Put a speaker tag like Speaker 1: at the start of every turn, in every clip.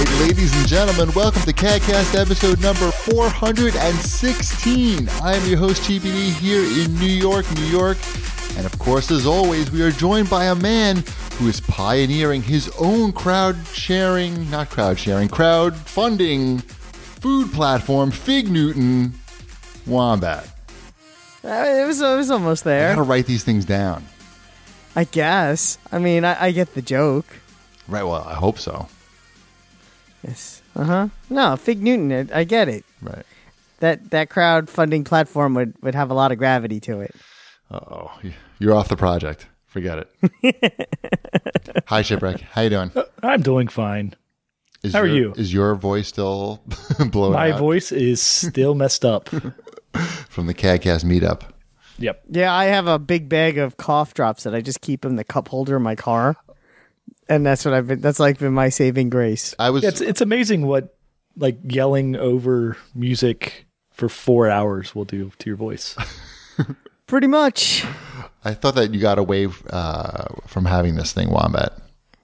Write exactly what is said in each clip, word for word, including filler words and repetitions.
Speaker 1: right, ladies and gentlemen, welcome to CADcast episode number four hundred sixteen. I am your host, G B D, here in New York, New York. And of course, as always, we are joined by a man who is pioneering his own crowd sharing, not crowd sharing, crowd funding food platform, Fig Newton, Wombat.
Speaker 2: Uh, it was it was almost there.
Speaker 1: I gotta write these things down.
Speaker 2: I guess. I mean, I, I get the joke.
Speaker 1: Right, well, I hope so.
Speaker 2: Yes. Uh-huh. No, Fig Newton, I, I get it.
Speaker 1: Right.
Speaker 2: That that crowdfunding platform would, would have a lot of gravity to it.
Speaker 1: Uh-oh. You're off the project. Forget it. Hi, Shipwreck. How you doing?
Speaker 3: I'm doing fine.
Speaker 1: Is
Speaker 3: How are
Speaker 1: your,
Speaker 3: you?
Speaker 1: Is your voice still blowing
Speaker 3: My
Speaker 1: out
Speaker 3: voice is still messed up.
Speaker 1: from the CADcast meetup?
Speaker 3: Yep.
Speaker 2: Yeah, I have a big bag of cough drops that I just keep in the cup holder in my car. And that's what I've been, that's like been my saving grace.
Speaker 1: I was.
Speaker 3: It's it's amazing what like yelling over music for four hours will do to your voice.
Speaker 2: Pretty much.
Speaker 1: I thought that you got away uh, from having this thing, Wombat.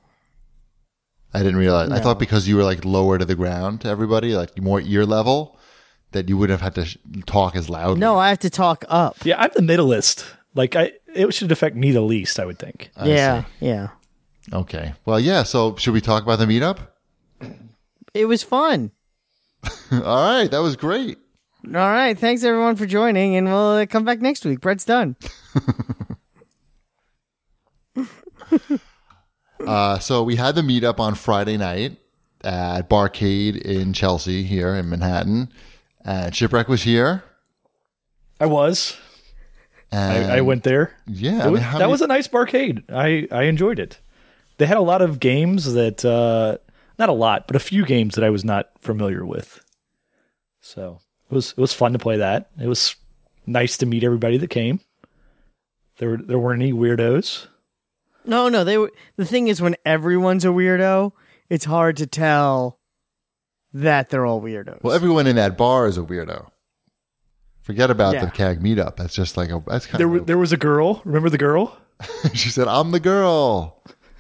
Speaker 1: I didn't realize.
Speaker 2: No.
Speaker 1: I thought because you were like lower to the ground to everybody, like more ear level, that you wouldn't have had to sh- talk as loudly.
Speaker 2: No, I have to talk up.
Speaker 3: Yeah, I'm the middleist. Like I, it should affect me the least, I would think.
Speaker 1: I
Speaker 2: yeah,
Speaker 1: see.
Speaker 2: yeah.
Speaker 1: Okay. Well, yeah. So should we talk about the meetup?
Speaker 2: It was fun.
Speaker 1: All right. That was great.
Speaker 2: All right. Thanks, everyone, for joining, and we'll uh, come back next week. Brett's done.
Speaker 1: uh, so we had the meetup on Friday night at Barcade in Chelsea here in Manhattan. And Shipwreck was here.
Speaker 3: I was.
Speaker 1: And
Speaker 3: I, I went there.
Speaker 1: Yeah.
Speaker 3: It
Speaker 1: I
Speaker 3: was,
Speaker 1: mean, how
Speaker 3: that
Speaker 1: many-
Speaker 3: was a nice barcade. I, I enjoyed it. They had a lot of games that, uh, not a lot, but a few games that I was not familiar with. So it was it was fun to play that. It was nice to meet everybody that came. There were, there weren't any weirdos.
Speaker 2: No, no. They were. The thing is, when everyone's a weirdo, it's hard to tell that they're all weirdos.
Speaker 1: Well, everyone in that bar is a weirdo. Forget about
Speaker 2: Yeah.
Speaker 1: the C A G meetup. That's just like a. That's kind
Speaker 3: There,
Speaker 1: of.
Speaker 3: w- there was a girl. Remember the girl?
Speaker 1: She said, "I'm the girl."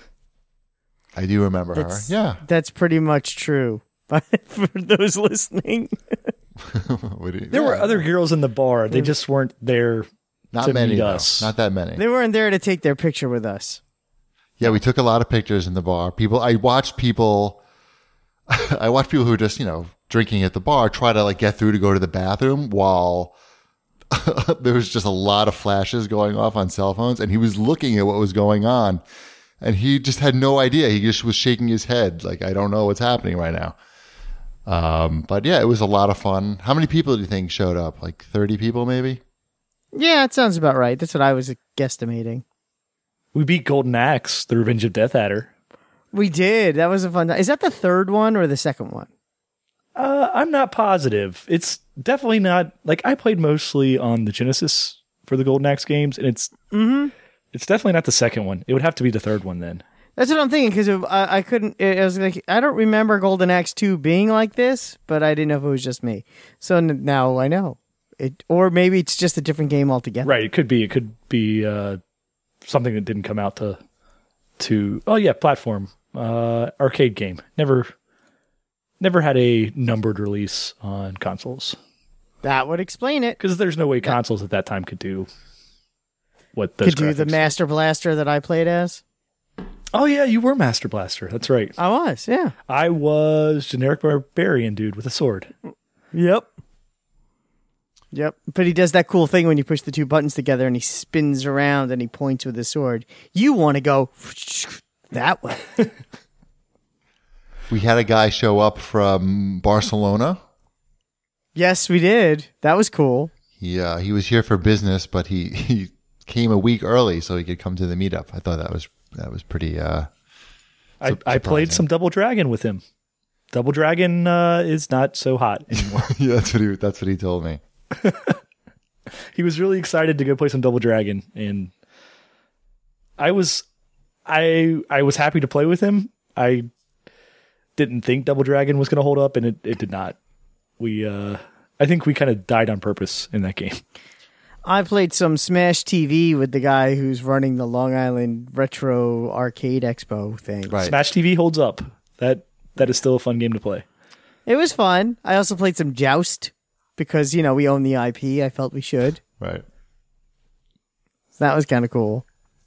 Speaker 1: I do remember
Speaker 2: That's-
Speaker 1: her. Yeah.
Speaker 2: That's pretty much true. But for those listening,
Speaker 1: What do you-
Speaker 3: There were
Speaker 1: yeah.
Speaker 3: other girls in the bar. They just weren't there
Speaker 1: Not
Speaker 3: to
Speaker 1: many.
Speaker 3: meet
Speaker 1: though.
Speaker 3: us.
Speaker 1: Not that many.
Speaker 2: they weren't there to take their picture with us.
Speaker 1: Yeah, we took a lot of pictures in the bar. People, I watched people. I watched people who were just you know drinking at the bar try to like get through to go to the bathroom while there was just a lot of flashes going off on cell phones, and he was looking at what was going on. And he just had no idea. He just was shaking his head like, I don't know what's happening right now. Um, but yeah, it was a lot of fun. How many people do you think showed up? Like thirty people maybe?
Speaker 2: Yeah, it sounds about right. That's what I was guesstimating.
Speaker 3: We beat Golden Axe, the Revenge of Death Adder.
Speaker 2: We did. That was a fun time. Is that the third one or the second one?
Speaker 3: Uh, I'm not positive. It's definitely not like I played mostly on the Genesis for the Golden Axe games, and it's
Speaker 2: Mm-hmm.
Speaker 3: it's definitely not the second one. It would have to be the third one then.
Speaker 2: That's what I'm thinking, because I, I couldn't, it was like, I don't remember Golden Axe two being like this, but I didn't know if it was just me. So n- now I know. It, or maybe it's just a different game altogether.
Speaker 3: Right? It could be. It could be uh, something that didn't come out to to. Oh yeah, platform uh, arcade game. Never never had a numbered release on consoles
Speaker 2: That would explain it.
Speaker 3: because there's no way consoles at that time could do what those
Speaker 2: Could do the
Speaker 3: graphics-
Speaker 2: Master Blaster that I played as.
Speaker 3: Oh yeah, you were Master Blaster. That's right.
Speaker 2: I was, yeah.
Speaker 3: I was generic barbarian dude with a sword.
Speaker 2: Yep. Yep. But he does that cool thing when you push the two buttons together and he spins around and he points with his sword. You want to go that way.
Speaker 1: We had a guy show up from Barcelona.
Speaker 2: Yes, we did. That was cool.
Speaker 1: He uh, he was here for business, but he, he came a week early so he could come to the meetup. I thought that was that was pretty. Uh,
Speaker 3: I,
Speaker 1: Sup-
Speaker 3: I played
Speaker 1: surprising.
Speaker 3: some Double Dragon with him. Double Dragon uh, is not so hot anymore.
Speaker 1: yeah, that's what he that's what he told me.
Speaker 3: He was really excited to go play some Double Dragon, and I was, I I was happy to play with him. I didn't think Double Dragon was going to hold up, and it, it did not. We, uh, I think we kind of died on purpose in that game.
Speaker 2: I played some Smash T V with the guy who's running the Long Island Retro Arcade Expo thing.
Speaker 1: Right.
Speaker 3: Smash T V holds up. That that is still a fun game to play.
Speaker 2: It was fun. I also played some Joust because, you know, we own the I P. I felt we should.
Speaker 1: Right.
Speaker 2: So that was kind of cool.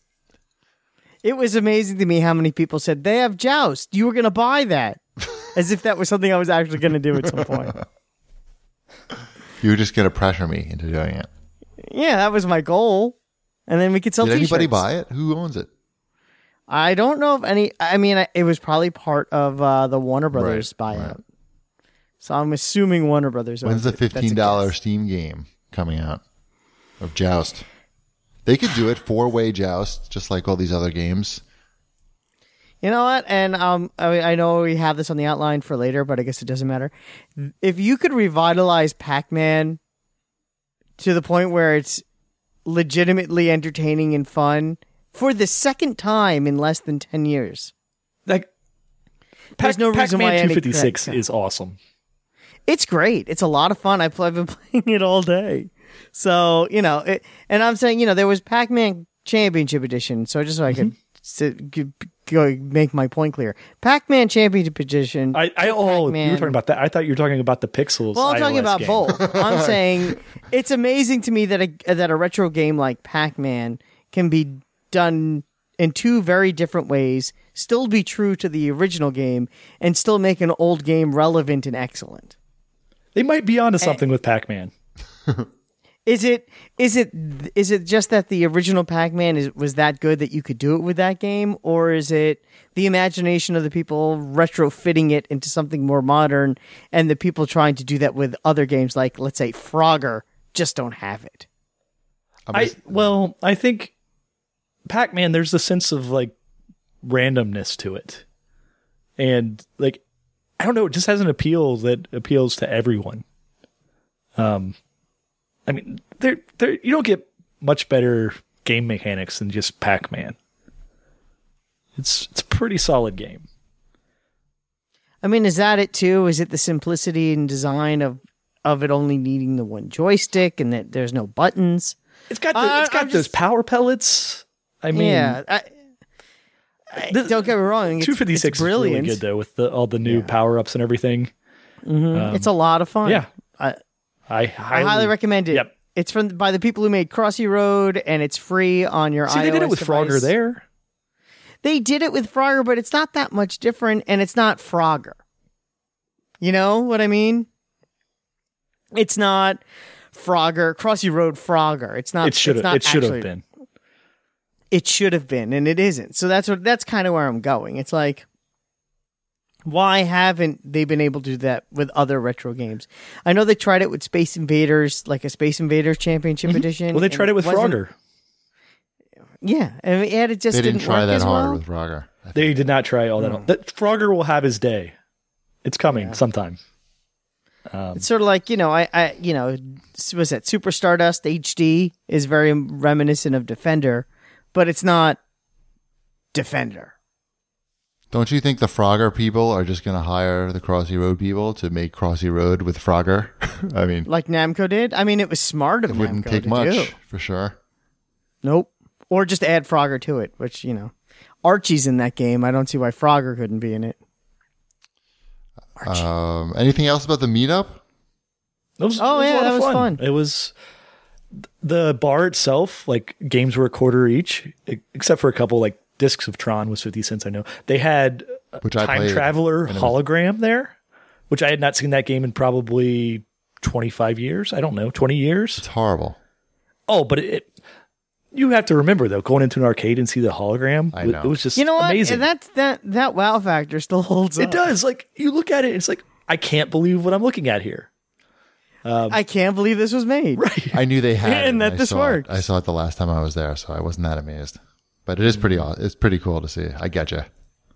Speaker 2: It was amazing to me how many people said, they have Joust. You were going to buy that. As if that was something I was actually going to do at some point.
Speaker 1: You were just going to pressure me into doing it.
Speaker 2: Yeah, that was my goal. And then we could sell
Speaker 1: Did
Speaker 2: t-shirts.
Speaker 1: anybody buy it? Who owns it?
Speaker 2: I don't know if any... I mean, it was probably part of uh, the Warner Brothers
Speaker 1: Right,
Speaker 2: buyout.
Speaker 1: right.
Speaker 2: So I'm assuming Warner Brothers owns
Speaker 1: When's the
Speaker 2: it. That's a
Speaker 1: fifteen dollars
Speaker 2: guess.
Speaker 1: Steam game coming out of Joust? They could do it four-way Joust, just like all these other games.
Speaker 2: You know what? And um, I, I know we have this on the outline for later, but I guess it doesn't matter. If you could revitalize Pac-Man to the point where it's legitimately entertaining and fun for the second time in less than ten years,
Speaker 3: Like,
Speaker 2: there's no reason why
Speaker 3: Pac-Man
Speaker 2: any-
Speaker 3: two fifty-six is awesome.
Speaker 2: it's great. It's a lot of fun. I've, I've been playing it all day. So, you know, it, and I'm saying, you know, there was Pac-Man Championship Edition. So just so I could sit, g- go make my point clear. Pac-Man Championship Edition.
Speaker 3: I, I oh, you
Speaker 2: Pac-Man-
Speaker 3: were talking about that. I thought you were talking about the Pixels.
Speaker 2: Well, I'm talking
Speaker 3: iOS
Speaker 2: about
Speaker 3: game.
Speaker 2: both. I'm saying it's amazing to me that a that a retro game like Pac-Man can be done in two very different ways, still be true to the original game, and still make an old game relevant and excellent.
Speaker 3: They might be onto something with Pac-Man.
Speaker 2: Is it is it is it just that the original Pac-Man is was that good that you could do it with that game, or is it the imagination of the people retrofitting it into something more modern, and the people trying to do that with other games like, let's say, Frogger just don't have it?
Speaker 3: I well, I think Pac-Man, there's a sense of like randomness to it, and like I don't know, it just has an appeal that appeals to everyone. Um, I mean, there there you don't get much better game mechanics than just Pac-Man. It's it's a pretty solid game.
Speaker 2: I mean, is that it too? Is it the simplicity and design of of it only needing the one joystick and that there's no buttons?
Speaker 3: It's got the,
Speaker 2: Uh,
Speaker 3: it's got
Speaker 2: I'm
Speaker 3: those
Speaker 2: just-
Speaker 3: power pellets. I mean,
Speaker 2: yeah, I, I-
Speaker 3: the-
Speaker 2: don't get me wrong. It's,
Speaker 3: two fifty-six
Speaker 2: it's
Speaker 3: is really
Speaker 2: brilliant.
Speaker 3: good though with the, all the new power ups and everything. Um,
Speaker 2: It's a lot of fun.
Speaker 3: yeah.
Speaker 2: I,
Speaker 3: I
Speaker 2: I
Speaker 3: highly,
Speaker 2: highly recommend it.
Speaker 3: Yep.
Speaker 2: It's from by the people who made Crossy Road, and it's free on your
Speaker 3: See,
Speaker 2: iOS
Speaker 3: they did it with
Speaker 2: device.
Speaker 3: Frogger there.
Speaker 2: They did it with Frogger, but it's not that much different, and it's not Frogger. You know what I mean? It's not Frogger, Crossy Road Frogger. It's not.
Speaker 3: It should
Speaker 2: it's
Speaker 3: have.
Speaker 2: not
Speaker 3: It should have
Speaker 2: actually-
Speaker 3: been.
Speaker 2: It should have been, and it isn't. So that's what. That's kind of where I'm going. It's like, why haven't they been able to do that with other retro games? I know they tried it with Space Invaders, like a Space Invaders Championship Edition.
Speaker 3: Well, they
Speaker 2: and
Speaker 3: tried it with
Speaker 2: wasn't-
Speaker 3: Frogger.
Speaker 2: Yeah, and it just
Speaker 1: They didn't
Speaker 2: didn't
Speaker 1: try
Speaker 2: work
Speaker 1: that
Speaker 2: as
Speaker 1: hard
Speaker 2: well.
Speaker 1: with Frogger. I think.
Speaker 3: They did not try all that. That Frogger will have his day. It's coming sometime.
Speaker 2: It's sort of like, you know, I, I, you know, was that Super Stardust H D is very reminiscent of Defender, but it's not Defender.
Speaker 1: Don't you think the Frogger people are just going to hire the Crossy Road people to make Crossy Road with Frogger? I mean,
Speaker 2: Like Namco did. I mean, it was smart of
Speaker 1: it wouldn't
Speaker 2: Namco
Speaker 1: take
Speaker 2: to
Speaker 1: much,
Speaker 2: do.
Speaker 1: for sure.
Speaker 2: Nope. Or just add Frogger to it, which, you know, Archie's in that game. I don't see why Frogger couldn't be in it.
Speaker 1: Um, anything else about the meetup?
Speaker 3: It was,
Speaker 2: Oh,
Speaker 3: it was
Speaker 2: yeah,
Speaker 3: a lot
Speaker 2: that
Speaker 3: of
Speaker 2: was
Speaker 3: fun.
Speaker 2: fun.
Speaker 3: It was the bar itself. Like games were a quarter each, e- except for a couple. Like Discs of Tron was fifty cents. I know they had a
Speaker 1: Which I
Speaker 3: Time
Speaker 1: played,
Speaker 3: Traveler
Speaker 1: and it was-
Speaker 3: hologram there, which I had not seen that game in probably twenty-five years. I don't know, twenty years.
Speaker 1: It's horrible.
Speaker 3: Oh, but it, it you have to remember though, going into an arcade and see the hologram.
Speaker 1: I
Speaker 3: it-
Speaker 1: know.
Speaker 3: It was just
Speaker 2: You know what?
Speaker 3: amazing.
Speaker 2: That, that, that wow factor still holds up.
Speaker 3: It does. Like you look at it, it's like I can't believe what I'm looking at here.
Speaker 2: I can't believe this was made.
Speaker 3: Right.
Speaker 1: I knew they had it.
Speaker 2: And that
Speaker 1: I
Speaker 2: this
Speaker 1: saw
Speaker 2: works.
Speaker 1: It. I saw it the last time I was there, so I wasn't that amazed. But it is pretty aw- It's pretty cool to see. I get you.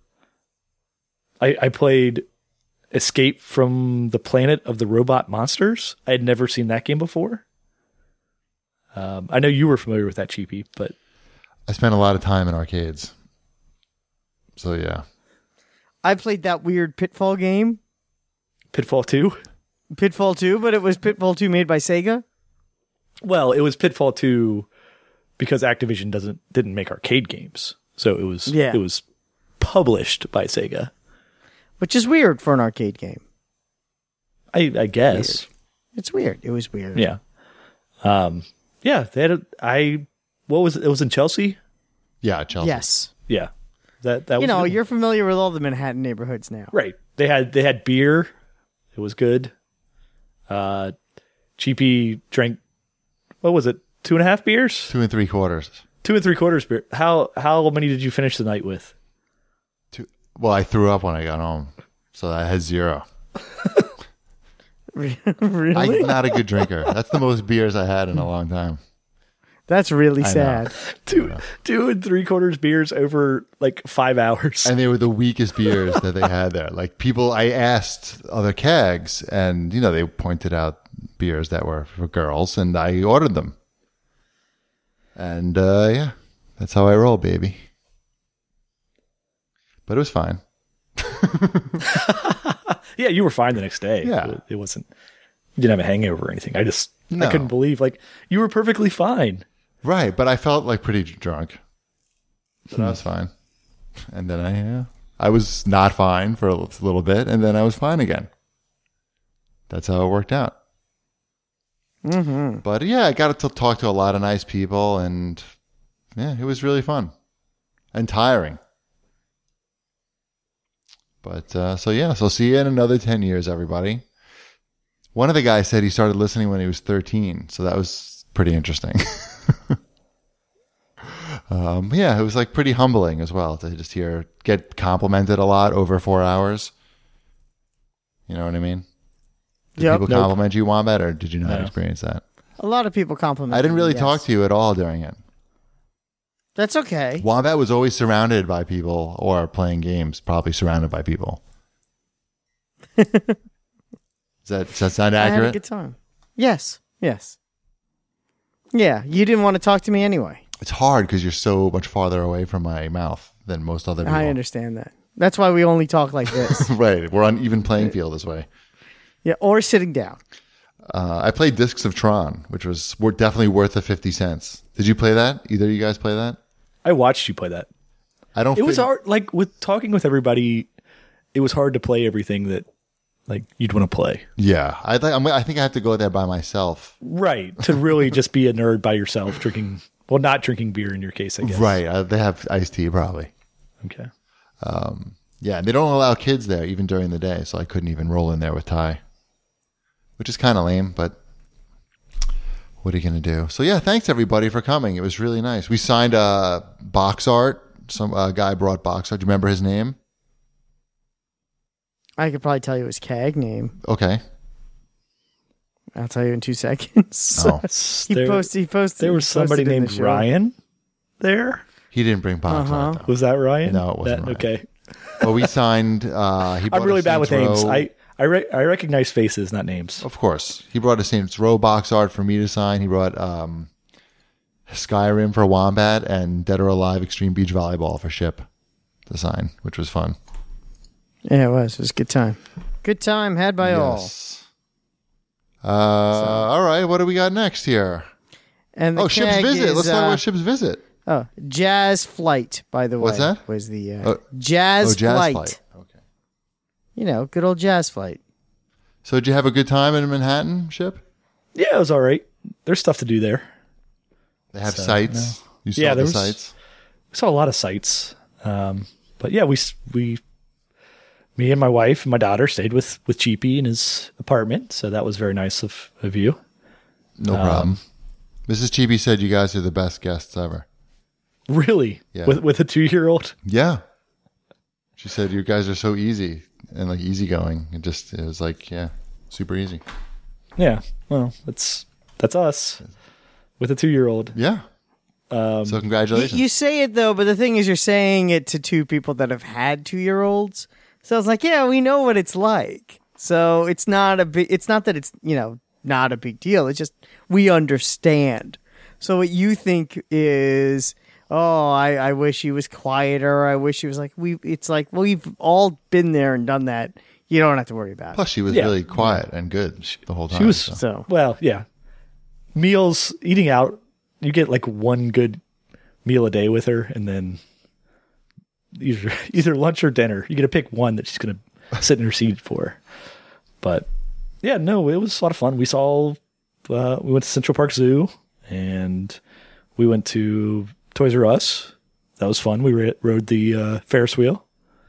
Speaker 3: I, I played Escape from the Planet of the Robot Monsters. I had never seen that game before. Um, I know you were familiar with that, Cheapy, but
Speaker 1: I spent a lot of time in arcades. So yeah.
Speaker 2: I played that weird Pitfall game,
Speaker 3: Pitfall two?
Speaker 2: Pitfall two, but it was Pitfall two made by Sega.
Speaker 3: Well, it was Pitfall two because Activision doesn't didn't make arcade games. So it was
Speaker 2: Yeah.
Speaker 3: it was published by Sega.
Speaker 2: which is weird for an arcade game.
Speaker 3: I, I guess.
Speaker 2: Weird. It's weird. It was weird.
Speaker 3: Yeah. Um. Yeah. They had. A, I. What was it? It was in Chelsea.
Speaker 1: Yeah, Chelsea.
Speaker 2: Yes.
Speaker 3: Yeah. That. That.
Speaker 2: You
Speaker 3: was
Speaker 2: know,
Speaker 3: good.
Speaker 2: you're familiar with all the Manhattan neighborhoods now.
Speaker 3: Right. They had. They had beer. It was good. Uh, Cheapy drank. What was it? Two and a half beers.
Speaker 1: Two and three quarters.
Speaker 3: Two and three quarters beer. How how many did you finish the night with?
Speaker 1: Two. Well, I threw up when I got home, so I had zero.
Speaker 2: Really?
Speaker 1: I'm not a good drinker. That's the most beers I had in a long time.
Speaker 2: That's really
Speaker 1: I know.
Speaker 2: sad.
Speaker 3: Two two and three quarters beers over like five hours.
Speaker 1: And they were the weakest beers that they had there. Like people, I asked other kegs, and you know they pointed out beers that were for girls, and I ordered them. And uh, yeah, that's how I roll, baby. But it was fine.
Speaker 3: Yeah, you were fine the next day.
Speaker 1: Yeah.
Speaker 3: It, it wasn't. You didn't have a hangover or anything. I just
Speaker 1: No.
Speaker 3: I couldn't believe like you were perfectly fine.
Speaker 1: Right, but I felt like pretty drunk. But I was fine. And then I, uh, I was not fine for a little bit, and then I was fine again. That's how it worked out.
Speaker 2: Mm-hmm.
Speaker 1: But yeah, I got to talk to a lot of nice people, and yeah, it was really fun and tiring. But uh, so yeah, so see you in another ten years, everybody. One of the guys said he started listening when he was thirteen, so that was pretty interesting. um, yeah, it was like pretty humbling as well to just hear get complimented a lot over four hours. You know what I mean? Did
Speaker 2: Yep.
Speaker 1: people
Speaker 3: Nope.
Speaker 1: compliment you, Wombat, or did you not
Speaker 3: No.
Speaker 1: experience that?
Speaker 2: A lot of people compliment
Speaker 1: I didn't
Speaker 2: me,
Speaker 1: really
Speaker 2: yes.
Speaker 1: talk to you at all during it.
Speaker 2: That's okay.
Speaker 1: Wombat was always surrounded by people or playing games, probably surrounded by people. Does that, does that sound
Speaker 2: I had a
Speaker 1: accurate?
Speaker 2: good time. Yes. Yes. Yeah, you didn't want to talk to me anyway.
Speaker 1: It's hard because you're so much farther away from my mouth than most other people.
Speaker 2: I understand that. That's why we only talk like this.
Speaker 1: Right. We're on even playing field this way.
Speaker 2: Yeah, or sitting down.
Speaker 1: Uh, I played Discs of Tron, which was wor- definitely worth the fifty cents. Did you play that? Either of you guys play that?
Speaker 3: I watched you play that.
Speaker 1: I don't
Speaker 3: It was
Speaker 1: think-
Speaker 3: hard. Like with talking with everybody, it was hard to play everything that like you'd want to play.
Speaker 1: Yeah. I, th- I'm, I think I have to go there by myself.
Speaker 3: Right. To really just be a nerd by yourself, drinking. Well, not drinking beer in your case, I guess.
Speaker 1: Right. Uh, they have iced tea, probably.
Speaker 3: Okay.
Speaker 1: Yeah, and they don't allow kids there even during the day, so I couldn't even roll in there with Ty, which is kind of lame, but what are you going to do? So yeah, thanks everybody for coming. It was really nice. We signed uh, box art. Some uh, guy brought box art. Do you remember his name?
Speaker 2: I could probably tell you his C A G name.
Speaker 1: Okay.
Speaker 2: I'll tell you in two seconds.
Speaker 1: Oh,
Speaker 2: he
Speaker 3: there,
Speaker 2: posted. He posted.
Speaker 3: there was
Speaker 2: he posted
Speaker 3: somebody
Speaker 2: in the
Speaker 3: named
Speaker 2: show.
Speaker 3: Ryan there.
Speaker 1: he didn't bring box
Speaker 2: Uh-huh.
Speaker 1: art though.
Speaker 3: Was that Ryan?
Speaker 1: No, it wasn't
Speaker 3: That-
Speaker 1: Ryan.
Speaker 3: Okay.
Speaker 1: But we signed. Uh, he brought
Speaker 3: I'm really
Speaker 1: a
Speaker 3: bad with
Speaker 1: Saints
Speaker 3: names.
Speaker 1: Row-
Speaker 3: I I, re- I recognize faces, not names.
Speaker 1: Of course, he brought a Saints Row box art for me to sign. He brought um, Skyrim for Wombat and Dead or Alive Extreme Beach Volleyball for Ship to sign, which was fun.
Speaker 2: Yeah, it was. It was a good time. Good time had by all.
Speaker 1: Yes. Uh, all right, what do we got next here?
Speaker 2: And the
Speaker 1: Oh, Ship's
Speaker 2: C A G
Speaker 1: Visit.
Speaker 2: is,
Speaker 1: Let's talk
Speaker 2: uh,
Speaker 1: about Ship's Visit.
Speaker 2: Oh, Jazz Flight. By the way,
Speaker 1: What's that?
Speaker 2: Was the uh,
Speaker 1: Oh,
Speaker 2: Jazz,
Speaker 1: oh, Jazz
Speaker 2: Flight.
Speaker 1: Flight. Okay.
Speaker 2: You know, good old Jazz Flight.
Speaker 1: So, did you have a good time in Manhattan, Ship?
Speaker 3: Yeah, it was all right. There's stuff to do there.
Speaker 1: They have
Speaker 3: So,
Speaker 1: sites. You saw
Speaker 3: Yeah,
Speaker 1: the
Speaker 3: there was-
Speaker 1: sites.
Speaker 3: We saw a lot of sights. Um, but yeah, we we me and my wife and my daughter stayed with with Cheapy in his apartment, so that was very nice of of you.
Speaker 1: No
Speaker 3: Um,
Speaker 1: problem. Missus Chibi said you guys are the best guests ever.
Speaker 3: Really,
Speaker 1: Yeah.
Speaker 3: with with a two year old.
Speaker 1: Yeah. She said you guys are so easy and like easygoing. It just it was like yeah, super easy.
Speaker 3: Yeah, well, that's that's us with a two year old.
Speaker 1: Yeah.
Speaker 3: Um,
Speaker 1: So
Speaker 2: You,
Speaker 1: congratulations.
Speaker 2: you say it though, but the thing is, you're saying it to two people that have had two year olds. So it's like, yeah, we know what it's like. So it's not a big. It's not that it's you know not a big deal. It's just we understand. So what you think is, oh, I, I wish he was quieter. I wish he was like we. It's like, well, we've all been there and done that. You don't have to worry about it.
Speaker 1: Plus, she was
Speaker 3: Yeah.
Speaker 1: really quiet and good the whole time.
Speaker 3: She was
Speaker 1: so.
Speaker 2: So
Speaker 3: Well, yeah, meals eating out. You get like one good meal a day with her, and then either either lunch or dinner. You get to pick one that she's gonna sit in her seat for. But yeah, no, it was a lot of fun. We saw, uh, we went to Central Park Zoo and we went to Toys R Us. That was fun. We re- rode the uh, Ferris wheel.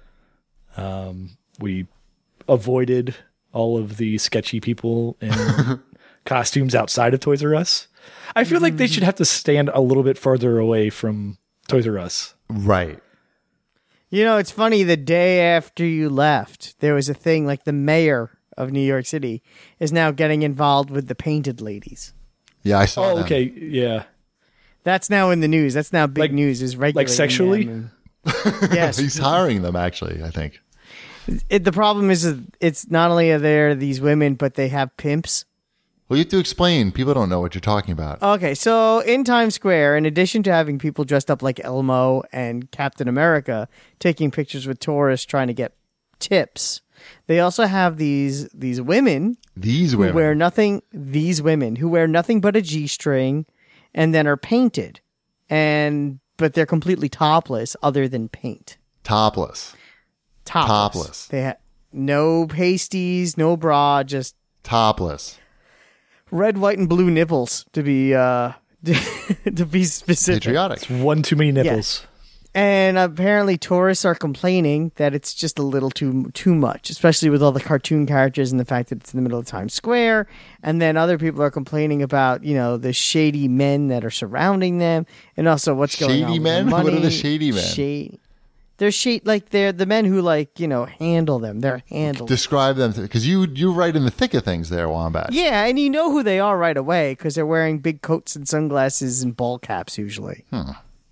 Speaker 3: Um, we avoided all of the sketchy people in costumes outside of Toys R Us. I feel like they should have to stand a little bit further away from Toys R Us.
Speaker 1: Right.
Speaker 2: You know, it's funny, the day after you left, there was a thing like the mayor of New York City is now getting involved with the painted ladies.
Speaker 1: Yeah, I saw
Speaker 3: Oh,
Speaker 1: them.
Speaker 3: okay. Yeah.
Speaker 2: That's now in the news. That's now big
Speaker 3: Like-
Speaker 2: news. Is regular.
Speaker 3: like sexually?
Speaker 2: Yes.
Speaker 1: He's hiring them, actually, I think.
Speaker 2: It, the problem is, is it's not only are there these women, but they have pimps.
Speaker 1: Well, you have to explain. People don't know what you're talking about.
Speaker 2: Okay, so in Times Square, in addition to having people dressed up like Elmo and Captain America taking pictures with tourists trying to get tips, they also have these these women
Speaker 1: These
Speaker 2: who
Speaker 1: women.
Speaker 2: wear nothing. These women who wear nothing but a G-string, and then are painted, and but they're completely topless, other than paint.
Speaker 1: Topless.
Speaker 2: Topless.
Speaker 1: Topless.
Speaker 2: They have no pasties, no bra, just
Speaker 1: Topless.
Speaker 2: red, white, and blue nipples to be uh to be specific.
Speaker 1: Patriotic.
Speaker 3: One too many nipples.
Speaker 2: And apparently tourists are complaining that it's just a little too too much, especially with all the cartoon characters and the fact that it's in the middle of Times Square. And then other people are complaining about, you know, the shady men that are surrounding them, and also what's going on
Speaker 1: Shady
Speaker 2: with
Speaker 1: men?
Speaker 2: the money.
Speaker 1: What are the shady men?
Speaker 2: Shady. They're shady, like they're the men who like you know handle them. They're handled.
Speaker 1: Describe them, because you you're right in the thick of things there, Wombat.
Speaker 2: Yeah, and you know who they are right away because they're wearing big coats and sunglasses and ball caps usually.
Speaker 1: Hmm.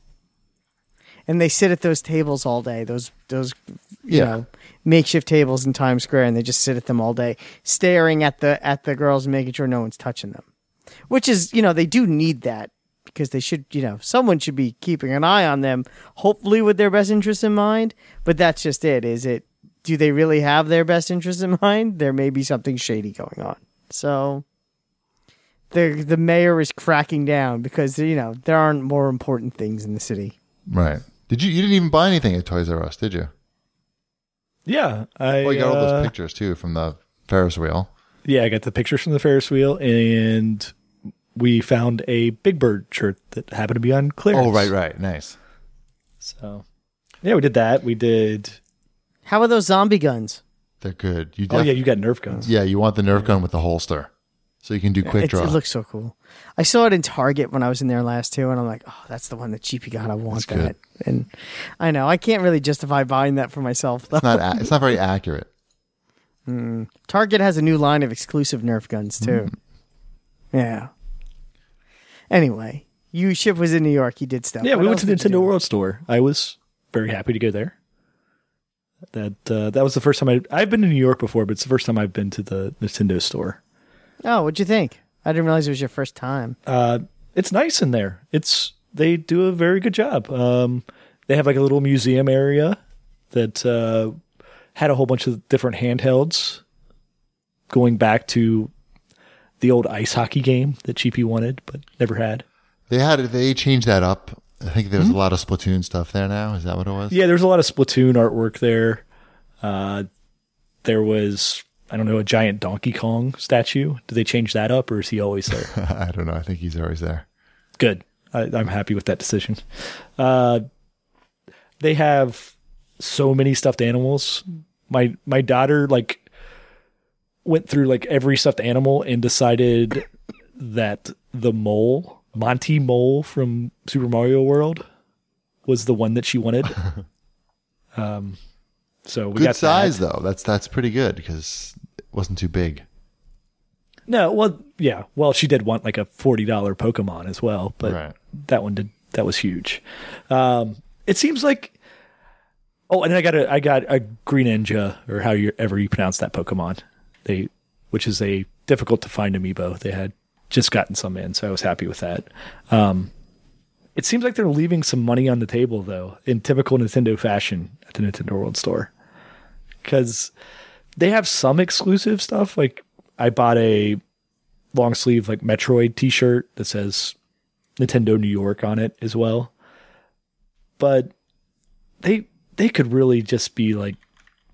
Speaker 2: And they sit at those tables all day. Those those you
Speaker 1: Yeah.
Speaker 2: know makeshift tables in Times Square, and they just sit at them all day, staring at the at the girls and making sure no one's touching them. Which is, you know, they do need that because they should, you know, someone should be keeping an eye on them, hopefully with their best interests in mind. But that's just it. Is it? Do they really have their best interests in mind? There may be something shady going on. So the the mayor is cracking down because, you know, there aren't more important things in the city.
Speaker 1: Right. Did you? You didn't even buy anything at Toys R Us, did you?
Speaker 3: Yeah. I,
Speaker 1: Well, you got all
Speaker 3: uh,
Speaker 1: those pictures too from the Ferris wheel.
Speaker 3: Yeah, I got the pictures from the Ferris wheel, and we found a Big Bird shirt that happened to be on clearance.
Speaker 1: Oh, right, right. Nice.
Speaker 3: So, yeah, we did that. We did.
Speaker 2: How are those zombie guns?
Speaker 1: They're good. You
Speaker 3: Oh
Speaker 1: def-
Speaker 3: yeah, you got Nerf guns.
Speaker 1: yeah, you want the Nerf gun with the holster, so you can do quick
Speaker 2: It,
Speaker 1: draw.
Speaker 2: it looks so cool. I saw it in Target when I was in there last too, and I'm like, oh, that's the one that Cheapy got. I want
Speaker 1: That's
Speaker 2: that. And I know I can't really justify buying that for myself though.
Speaker 1: it's not. A- it's not very accurate.
Speaker 2: Target has a new line of exclusive Nerf guns too. Yeah. Anyway, you ship was in New York. You did stuff.
Speaker 3: Yeah,
Speaker 2: What
Speaker 3: we went
Speaker 2: else
Speaker 3: to the
Speaker 2: did you
Speaker 3: Nintendo
Speaker 2: do?
Speaker 3: World Store. I was very happy to go there. That uh, that was the first time I I've been to New York before, but it's the first time I've been to the Nintendo store.
Speaker 2: Oh, what'd you think? I didn't realize it was your first time.
Speaker 3: Uh, it's nice in there. It's they do a very good job. Um, they have like a little museum area that uh, had a whole bunch of different handhelds, going back to the old ice hockey game that Cheapy wanted but never had.
Speaker 1: They had. They changed that up. I think there's
Speaker 2: Hmm?
Speaker 1: a lot of Splatoon stuff there now. Is that what it was?
Speaker 3: Yeah, there's a lot of Splatoon artwork there. Uh, there was, I don't know, a giant Donkey Kong statue. Did they change that up, or is he always there?
Speaker 1: I don't know. I think he's always there.
Speaker 3: Good. I, I'm happy with that decision. Uh, they have so many stuffed animals. My my daughter like went through like every stuffed animal and decided that the mole, Monty Mole from Super Mario World, was the one that she wanted. um, so we
Speaker 1: Good
Speaker 3: got
Speaker 1: size
Speaker 3: that.
Speaker 1: though. That's that's pretty good because it wasn't too big.
Speaker 3: No, well, yeah. Well, she did want like a forty dollar Pokemon as well, but
Speaker 1: Right.
Speaker 3: that one did. That was huge. Um, it seems like. Oh, and I got a I got a Greninja, or however you pronounce that Pokemon. They, which is a difficult to find amiibo. They had just gotten some in, so I was happy with that. Um, it seems like they're leaving some money on the table, though, in typical Nintendo fashion at the Nintendo World Store, because they have some exclusive stuff. Like I bought a long sleeve like Metroid T-shirt that says Nintendo New York on it as well, but they they could really just be like,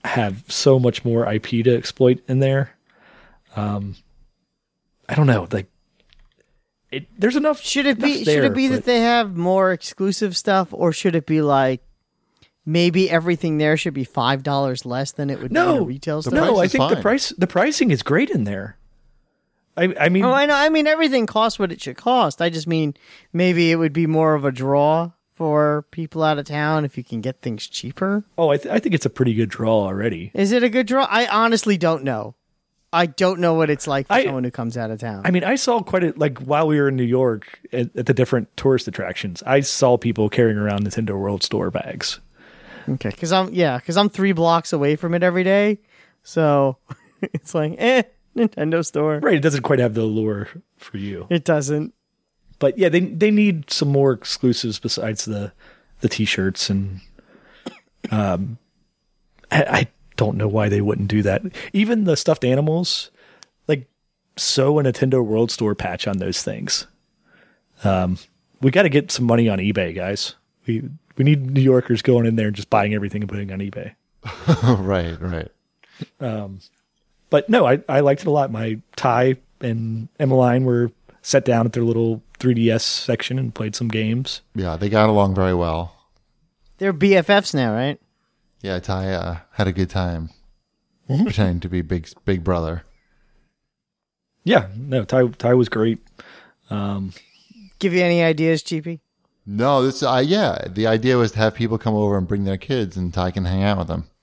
Speaker 3: have so much more I P to exploit in there. Um, I don't know. Like, it, there's enough.
Speaker 2: Should it be?
Speaker 3: enough there,
Speaker 2: should it be
Speaker 3: but-
Speaker 2: that they have more exclusive stuff, or should it be like maybe everything there should be five dollars less than it would be in a
Speaker 3: No,
Speaker 2: retail
Speaker 1: The
Speaker 2: store?
Speaker 3: no.
Speaker 1: price
Speaker 3: I
Speaker 1: is
Speaker 3: think the
Speaker 1: fine.
Speaker 3: price, the pricing is great in there. I, I mean,
Speaker 2: Oh, I know. I mean, everything costs what it should cost. I just mean maybe it would be more of a draw for people out of town if you can get things cheaper.
Speaker 3: oh, I, th- I think it's a pretty good draw already.
Speaker 2: Is it a good draw? I honestly don't know. I don't know what it's like for
Speaker 3: I-
Speaker 2: someone who comes out of town.
Speaker 3: I mean, I saw quite a like while we were in New York at, at the different tourist attractions. I saw people carrying around Nintendo World Store bags.
Speaker 2: okay, because I'm yeah, because I'm three blocks away from it every day, so it's like eh, Nintendo store.
Speaker 3: Right, it doesn't quite have the allure for you,
Speaker 2: It doesn't.
Speaker 3: but yeah, they they need some more exclusives besides the the t-shirts and um, I, I don't know why they wouldn't do that. Even the stuffed animals, like sew a Nintendo World Store patch on those things. Um, we got to get some money on eBay, guys. We we need New Yorkers going in there and just buying everything and putting it on eBay.
Speaker 1: right, right.
Speaker 3: But no, I, I liked it a lot. My Ty and Emmeline were sat down at their little three D S section and played some games.
Speaker 1: Yeah, they got along very well.
Speaker 2: They're B F Fs now, right?
Speaker 1: Yeah, Ty uh, had a good time pretending to be big big brother.
Speaker 3: Yeah, no, Ty Ty was great.
Speaker 2: Give you any ideas, Cheapy?
Speaker 1: No, this uh, yeah. The idea was to have people come over and bring their kids, and Ty can hang out with them.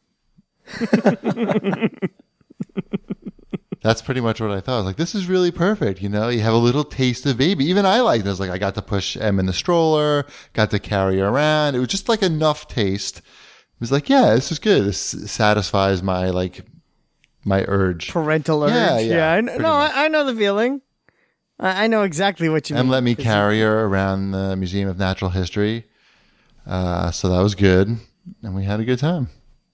Speaker 1: That's pretty much what I thought. I was like, this is really perfect. You know, you have a little taste of baby. Even I liked it. I was like, I got to push Em in the stroller, got to carry her around. It was just like enough taste. It was like, yeah, this is good. This satisfies my like my urge.
Speaker 2: Parental urge.
Speaker 1: Yeah, yeah,
Speaker 2: I kn-
Speaker 1: pretty
Speaker 2: no,
Speaker 1: much.
Speaker 2: I, I know the feeling. I, I know exactly what you
Speaker 1: Em
Speaker 2: mean.
Speaker 1: let me carry her around the Museum of Natural History. Uh, so that was good. And we had a good time.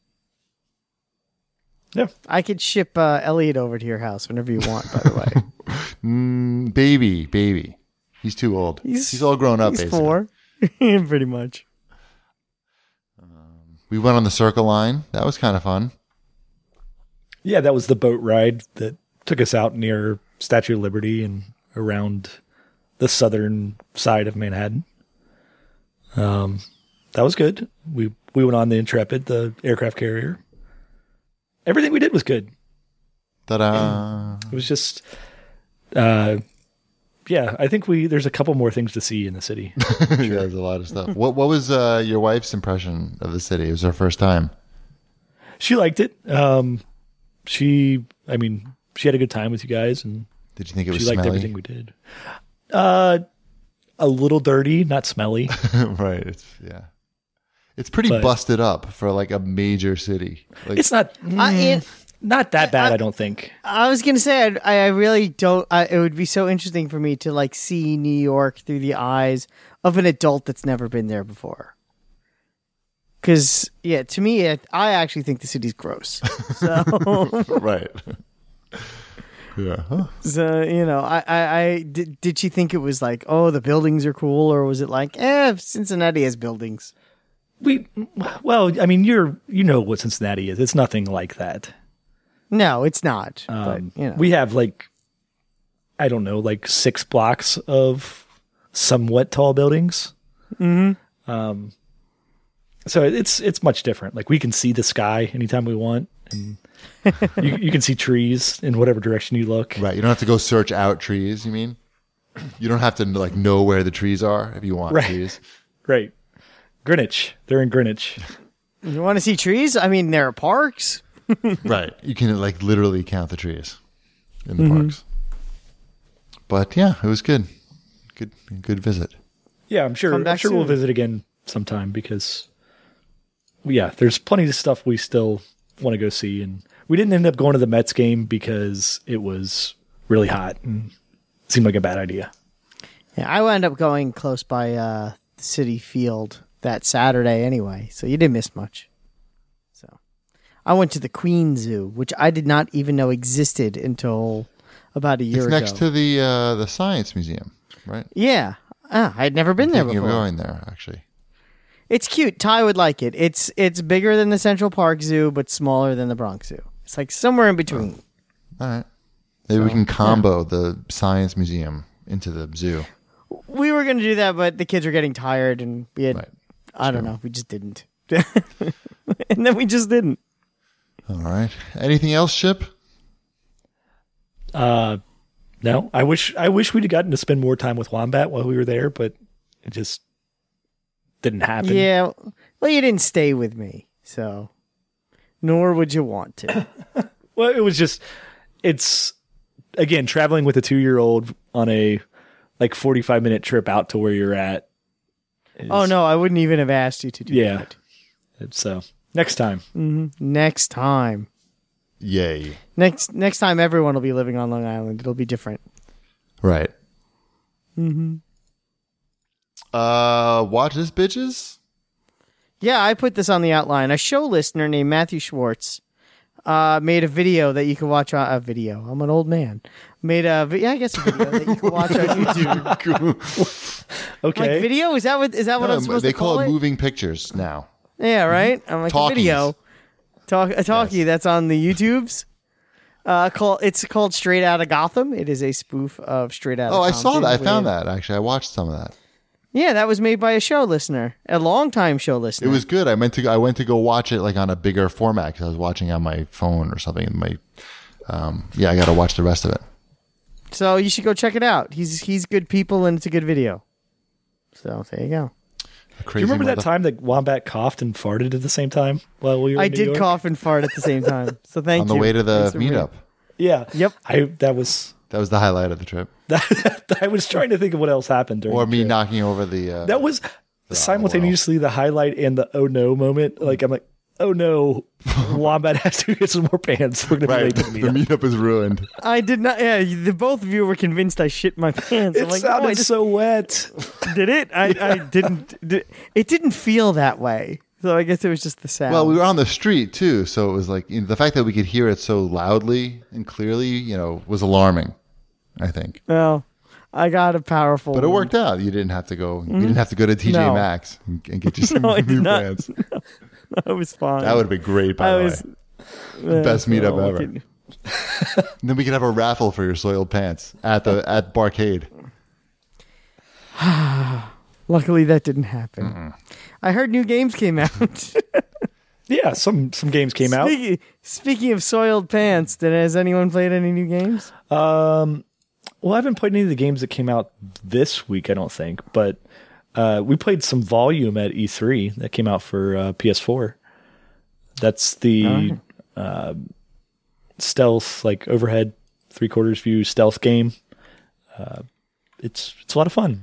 Speaker 3: Yeah,
Speaker 2: I could ship uh, Elliot over to your house whenever you want, by the way.
Speaker 1: Mm, baby, baby. He's too old. He's,
Speaker 2: He's-
Speaker 1: all grown up,
Speaker 2: He's
Speaker 1: basically.
Speaker 2: four. Pretty much.
Speaker 1: We went on the Circle Line. That was kind of fun.
Speaker 3: yeah, that was the boat ride that took us out near Statue of Liberty and around the southern side of Manhattan. Um, that was good. We we went on the Intrepid, the aircraft carrier. Everything we did was good.
Speaker 1: Ta-da.
Speaker 3: It was just, uh, yeah. I think we there's a couple more things to see in the city.
Speaker 1: Yeah, there's a lot of stuff. What What was uh, your wife's impression of the city? It was her first time.
Speaker 3: She liked it. Um, she, I mean, she had a good time with you guys, and
Speaker 1: Did you think it was
Speaker 3: she liked
Speaker 1: smelly?
Speaker 3: everything we did. Uh, a little dirty, not smelly.
Speaker 1: Right. It's yeah. It's pretty
Speaker 3: But-
Speaker 1: busted up for like a major city. Like,
Speaker 3: It's not
Speaker 2: I, it,
Speaker 3: not that bad.
Speaker 2: I-
Speaker 3: I don't think.
Speaker 2: I was gonna say I'd, I I really don't. I, it would be so interesting for me to like see New York through the eyes of an adult that's never been there before. Because yeah, to me, I, I actually think the city's gross. So,
Speaker 1: right. Yeah. Huh.
Speaker 2: so you know, I, I, I did. Did she think it was like, oh, the buildings are cool, or was it like, eh, Cincinnati has buildings?
Speaker 3: We well, I mean, you're you know what Cincinnati is. It's nothing like that.
Speaker 2: No, it's not.
Speaker 3: Um,
Speaker 2: but you know,
Speaker 3: We have like I don't know, like six blocks of somewhat tall buildings. Mm-hmm. Um, so it's it's much different. Like we can see the sky anytime we want, and you, you can see trees in whatever direction you look.
Speaker 1: Right. You don't have to go search out trees. You mean? You don't have to like know where the trees are if you want
Speaker 3: Right.
Speaker 1: trees.
Speaker 3: Right. Greenwich. They're in Greenwich.
Speaker 2: you want to see trees? I mean, there are parks.
Speaker 1: Right. You can like literally count the trees in the
Speaker 3: Mm-hmm.
Speaker 1: parks. But yeah, it was good. Good good visit.
Speaker 3: Yeah, I'm sure.
Speaker 2: Come
Speaker 3: I'm
Speaker 2: back
Speaker 3: sure we'll
Speaker 2: soon.
Speaker 3: visit again sometime because, yeah, there's plenty of stuff we still want to go see, and we didn't end up going to the Mets game because it was really hot and it seemed like a bad idea.
Speaker 2: Yeah, I wound up going close by uh, the City Field that Saturday anyway, so you didn't miss much. So I went to the Queen Zoo, which I did not even know existed until about a year
Speaker 1: It's
Speaker 2: ago.
Speaker 1: next to the uh, the Science Museum, right?
Speaker 2: yeah, ah, I had never been there
Speaker 1: Thinking of
Speaker 2: before.
Speaker 1: going there actually.
Speaker 2: It's cute. Ty would like it. It's it's bigger than the Central Park Zoo, but smaller than the Bronx Zoo. It's like somewhere in between.
Speaker 1: All right. Maybe so, we can combo yeah. the Science Museum into the zoo.
Speaker 2: We were going to do that, but the kids were getting tired, and we had,
Speaker 1: right.
Speaker 2: I don't know, we just didn't. And then we just didn't.
Speaker 1: All right. Anything else, Chip?
Speaker 3: Uh, no. I wish I wish we'd have gotten to spend more time with Wombat while we were there, but it just didn't happen.
Speaker 2: Yeah. Well, you didn't stay with me, so nor would you want to.
Speaker 3: Well, it was just, it's, again, traveling with a two-year-old on a, like, forty-five minute trip out to where you're at. Is,
Speaker 2: oh, no, I wouldn't even have asked you to do
Speaker 3: yeah.
Speaker 2: that.
Speaker 3: So, uh, next time.
Speaker 2: Mm-hmm. Next time.
Speaker 1: Yay.
Speaker 2: Next next time, everyone will be living on Long Island. It'll be different.
Speaker 1: Right.
Speaker 2: Mm-hmm.
Speaker 1: Uh, watch this, bitches?
Speaker 2: Yeah, I put this on the outline. A show listener named Matthew Schwartz uh, made a video that you can watch on a video. I'm an old man. Made a vi- yeah, I guess a video that you can watch on YouTube.
Speaker 3: Okay.
Speaker 2: Like video? Is that what is that what
Speaker 1: no,
Speaker 2: I'm supposed
Speaker 1: they
Speaker 2: to call,
Speaker 1: call
Speaker 2: it?
Speaker 1: it moving pictures now.
Speaker 2: Yeah, right. I'm like
Speaker 1: Talkies.
Speaker 2: a video. Talk a talkie
Speaker 1: Yes.
Speaker 2: that's on the YouTubes. Uh, call it's called Straight Outta Gotham. It is a spoof of Straight Outta.
Speaker 1: Oh, I saw that. I
Speaker 2: Compton
Speaker 1: found
Speaker 2: with-
Speaker 1: that actually. I watched some of that.
Speaker 2: Yeah, that was made by a show listener, a longtime show
Speaker 1: It
Speaker 2: listener.
Speaker 1: was good. I meant to. I went to go watch it like on a bigger format because I was watching on my phone or something. My, um, yeah, I got to watch the rest of it.
Speaker 2: So you should go check it out. He's he's good people and it's a good video. So there you go.
Speaker 1: Crazy
Speaker 3: Do you remember that
Speaker 1: mother-
Speaker 3: time that Wombat coughed and farted at the same time while we were
Speaker 2: I
Speaker 3: in New
Speaker 2: did
Speaker 3: York?
Speaker 2: cough and fart at the same time. So thank
Speaker 1: on
Speaker 2: you.
Speaker 1: the way to the
Speaker 2: Thanks for me.
Speaker 1: meetup?
Speaker 3: Yeah.
Speaker 2: Yep.
Speaker 3: I that was
Speaker 1: That was the highlight of the trip.
Speaker 3: that, I was trying to think of what else happened during
Speaker 1: Or
Speaker 3: the
Speaker 1: me
Speaker 3: trip.
Speaker 1: knocking over the. Uh,
Speaker 3: That was simultaneously the highlight and the oh no moment. Like I'm like, oh no, Wombat has to get some more pants. We're gonna
Speaker 1: right.
Speaker 3: be
Speaker 1: The
Speaker 3: late to meet up.
Speaker 1: meetup is ruined.
Speaker 2: I did not. Yeah, the both of you were convinced I shit my pants.
Speaker 3: It
Speaker 2: I'm like,
Speaker 3: sounded
Speaker 2: no, I just
Speaker 3: so wet.
Speaker 2: did it. I, I didn't. Did, it didn't feel that way. So I guess it was just the sound.
Speaker 1: Well, we were on the street too, so it was like you know, the fact that we could hear it so loudly and clearly, you know, was alarming. I think,
Speaker 2: Well, I got a powerful.
Speaker 1: but it worked out. You didn't have to go. You didn't have to go to T J
Speaker 2: No.
Speaker 1: Maxx and, and get you some
Speaker 2: No, I did
Speaker 1: new
Speaker 2: not.
Speaker 1: pants.
Speaker 2: I was fine.
Speaker 1: That would have been great. By
Speaker 2: I
Speaker 1: the
Speaker 2: was.
Speaker 1: way, best meetup
Speaker 2: well,
Speaker 1: ever.
Speaker 2: okay.
Speaker 1: And then we could have a raffle for your soiled pants at the at Barcade.
Speaker 2: Luckily, that didn't happen.
Speaker 1: Mm-mm.
Speaker 2: I heard new games came out.
Speaker 3: Yeah, some some games came out.
Speaker 2: Speaking, speaking of soiled pants, did has anyone played any new games?
Speaker 3: Um, well, I haven't played any of the games that came out this week, I don't think, but uh, we played some Volume at E three that came out for uh, P S four. That's the
Speaker 2: Oh.
Speaker 3: uh, stealth, like overhead three quarters view stealth game. Uh, it's it's a lot of fun.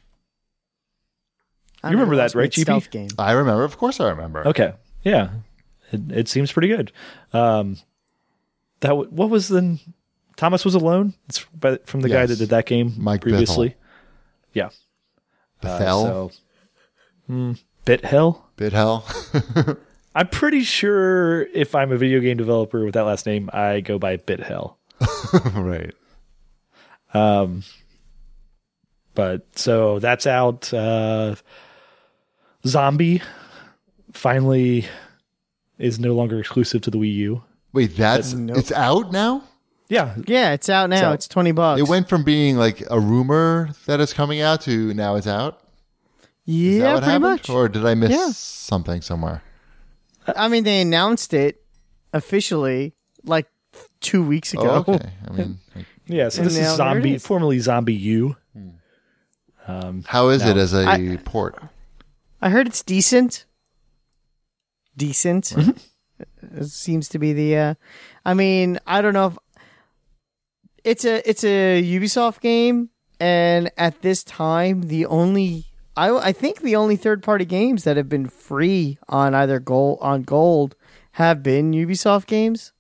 Speaker 2: I
Speaker 3: You remember
Speaker 2: never
Speaker 3: that, right,
Speaker 2: played
Speaker 3: G P?
Speaker 2: Stealth game.
Speaker 1: I remember. Of course, I remember.
Speaker 3: Okay, yeah, it, it seems pretty good. Um, that w- what was the Thomas was alone? It's by, from the guy
Speaker 1: Yes.
Speaker 3: that did that game
Speaker 1: Mike
Speaker 3: previously.
Speaker 1: Bithell.
Speaker 3: Yeah,
Speaker 1: Bethel,
Speaker 3: Uh, so, mm, Bit Hell.
Speaker 1: Bit Hell.
Speaker 3: I'm pretty sure if I'm a video game developer with that last name, I go by Bit Hell.
Speaker 1: Right.
Speaker 3: Um, but so that's out. Uh, Zombie finally is no longer exclusive to the Wii U.
Speaker 1: Wait, that's
Speaker 2: Nope.
Speaker 1: it's out now?
Speaker 3: Yeah,
Speaker 2: Yeah, it's out now.
Speaker 3: So-
Speaker 2: it's twenty bucks.
Speaker 1: It went from being like a rumor that it's coming out to now it's out? Is that
Speaker 2: Yeah,
Speaker 1: what
Speaker 2: pretty
Speaker 1: happened?
Speaker 2: much.
Speaker 1: Or did I miss
Speaker 2: Yeah.
Speaker 1: something somewhere?
Speaker 2: I mean, they announced it officially like two weeks ago.
Speaker 1: Oh, okay. I mean, like,
Speaker 3: yeah. So
Speaker 2: And
Speaker 3: this
Speaker 2: now
Speaker 3: is
Speaker 2: here it
Speaker 3: Zombie,
Speaker 2: is.
Speaker 3: formerly Zombie U. Um,
Speaker 1: how is it
Speaker 3: No.
Speaker 1: as a
Speaker 2: I-
Speaker 1: port?
Speaker 2: I heard it's decent. Decent.
Speaker 1: Mm-hmm.
Speaker 2: It seems to be the. Uh, I mean, I don't know if it's a it's a Ubisoft game, and at this time, the only I I think the only third party games that have been free on either gold on gold have been Ubisoft games.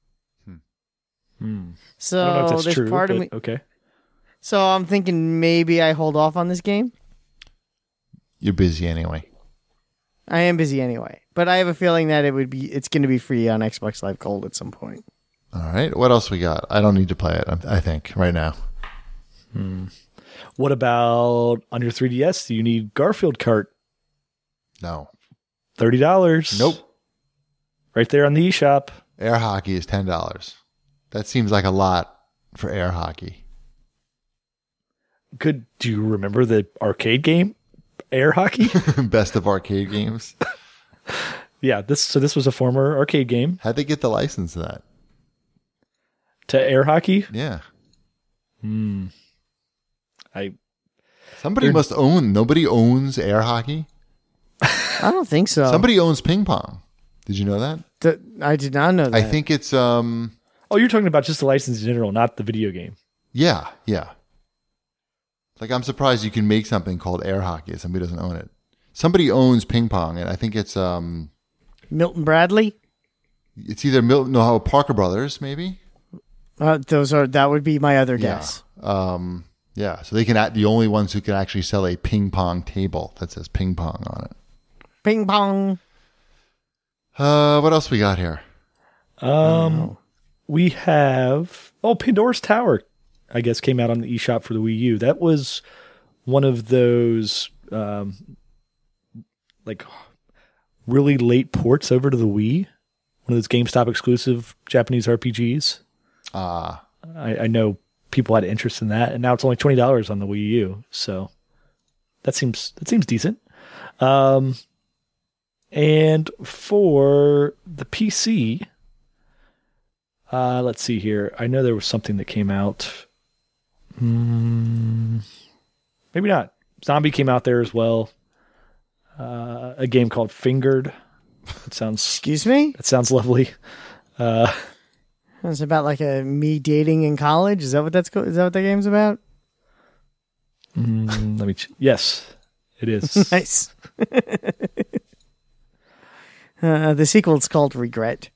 Speaker 3: hmm.
Speaker 2: So
Speaker 3: I don't know if that's
Speaker 2: there's
Speaker 3: true.
Speaker 2: part of
Speaker 3: but
Speaker 2: me.
Speaker 3: okay.
Speaker 2: So I'm thinking maybe I hold off on this game.
Speaker 1: You're busy anyway.
Speaker 2: I am busy anyway, but I have a feeling that it would be it's going to be free on Xbox Live Gold at some point.
Speaker 1: All right. What else we got? I don't need to play it, I I think, right now.
Speaker 3: What about on your three D S? Do you need Garfield Kart?
Speaker 1: No.
Speaker 3: thirty dollars.
Speaker 1: Nope.
Speaker 3: Right there on the eShop.
Speaker 1: Air hockey is ten dollars. That seems like a lot for air hockey.
Speaker 3: Could do you remember the arcade game, Air Hockey?
Speaker 1: Best of arcade games.
Speaker 3: Yeah, this so this was a former arcade game.
Speaker 1: How'd they get the license to that?
Speaker 3: To Air Hockey?
Speaker 1: Yeah.
Speaker 3: Hmm. I
Speaker 1: Somebody
Speaker 3: They're-
Speaker 1: must own. Nobody owns air hockey.
Speaker 2: I don't think so.
Speaker 1: Somebody owns ping pong. Did you know that?
Speaker 2: Th- I did not know that.
Speaker 1: I think it's um.
Speaker 3: Oh, you're talking about just the license in general, not the video game.
Speaker 1: Yeah, yeah. Like I'm surprised you can make something called air hockey. and Somebody doesn't own it. Somebody owns ping pong, and I think it's um.
Speaker 2: Milton Bradley.
Speaker 1: It's either Milton, no, Parker Brothers, maybe.
Speaker 2: Uh, those are that would be my other guess.
Speaker 1: Yeah. Um. Yeah. So they can act the only ones who can actually sell a ping pong table that says ping pong on it.
Speaker 2: Ping pong.
Speaker 1: Uh, what else we got here?
Speaker 3: Um, we have oh Pandora's Tower. I guess came out on the eShop for the Wii U. That was one of those um, like really late ports over to the Wii. One of those GameStop exclusive Japanese R P Gs.
Speaker 1: Ah,
Speaker 3: I, I know people had interest in that, and now it's only twenty dollars on the Wii U. So that seems that seems decent. Um, and for the P C, uh, let's see here. I know there was something that came out. Hmm, maybe not. Zombie came out there as well. Uh, a game called Fingered. It sounds.
Speaker 2: Excuse me.
Speaker 3: It sounds lovely. Uh,
Speaker 2: It's about like a me dating in college. Is that what that's co- is that what that game's about?
Speaker 3: mm, let me. Ch- yes, it is.
Speaker 2: Nice. uh, the sequel is called Regret.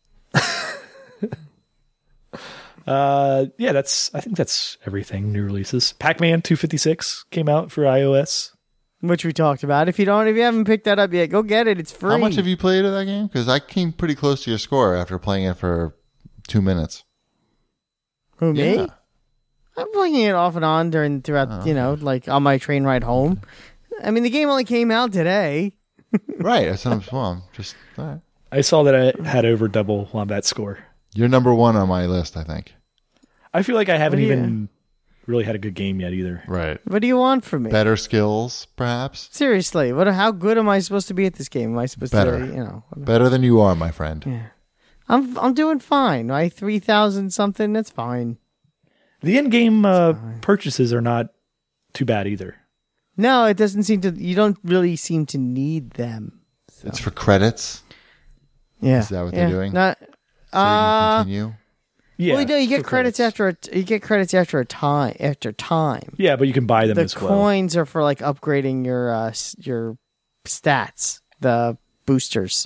Speaker 3: Uh, yeah, that's. I think that's everything. New releases. Pac-Man two fifty-six came out for iOS.
Speaker 2: Which we talked about. If you don't, if you haven't picked that up yet, go get it. It's free.
Speaker 1: how much have you played of that game? Because I came pretty close to your score after playing it for two minutes.
Speaker 2: Who, me?
Speaker 1: Yeah.
Speaker 2: I'm playing it off and on during throughout,
Speaker 1: Oh,
Speaker 2: you know, like on my train ride home. I mean, the game only came out today.
Speaker 1: Right. That's what I'm, well, I'm just. All right.
Speaker 3: I saw that I had over double on that score.
Speaker 1: You're number one on my list, I think.
Speaker 3: I feel like I haven't
Speaker 2: What do you-
Speaker 3: even really had a good game yet either.
Speaker 1: Right.
Speaker 2: What do you want from me?
Speaker 1: Better skills, perhaps.
Speaker 2: Seriously, what? How good am I supposed to be at this game? Am I supposed
Speaker 1: Better.
Speaker 2: to, you know?
Speaker 1: Better than you are, my friend.
Speaker 2: Yeah. I'm I'm doing fine. I three thousand something. That's fine.
Speaker 3: The in-game uh, purchases are not too bad either.
Speaker 2: No, it doesn't seem to. You don't really seem to need them. So.
Speaker 1: It's for credits.
Speaker 2: Yeah.
Speaker 1: Is that what
Speaker 2: yeah.
Speaker 1: they're doing?
Speaker 2: Not,
Speaker 1: So you
Speaker 2: uh,
Speaker 1: can continue.
Speaker 3: Yeah,
Speaker 2: well, no, you get
Speaker 3: for
Speaker 2: credits, after a, you get credits after a time. After time,
Speaker 3: Yeah, but you can buy them
Speaker 2: the
Speaker 3: as well.
Speaker 2: coins are for like upgrading your uh, s- your stats, the boosters.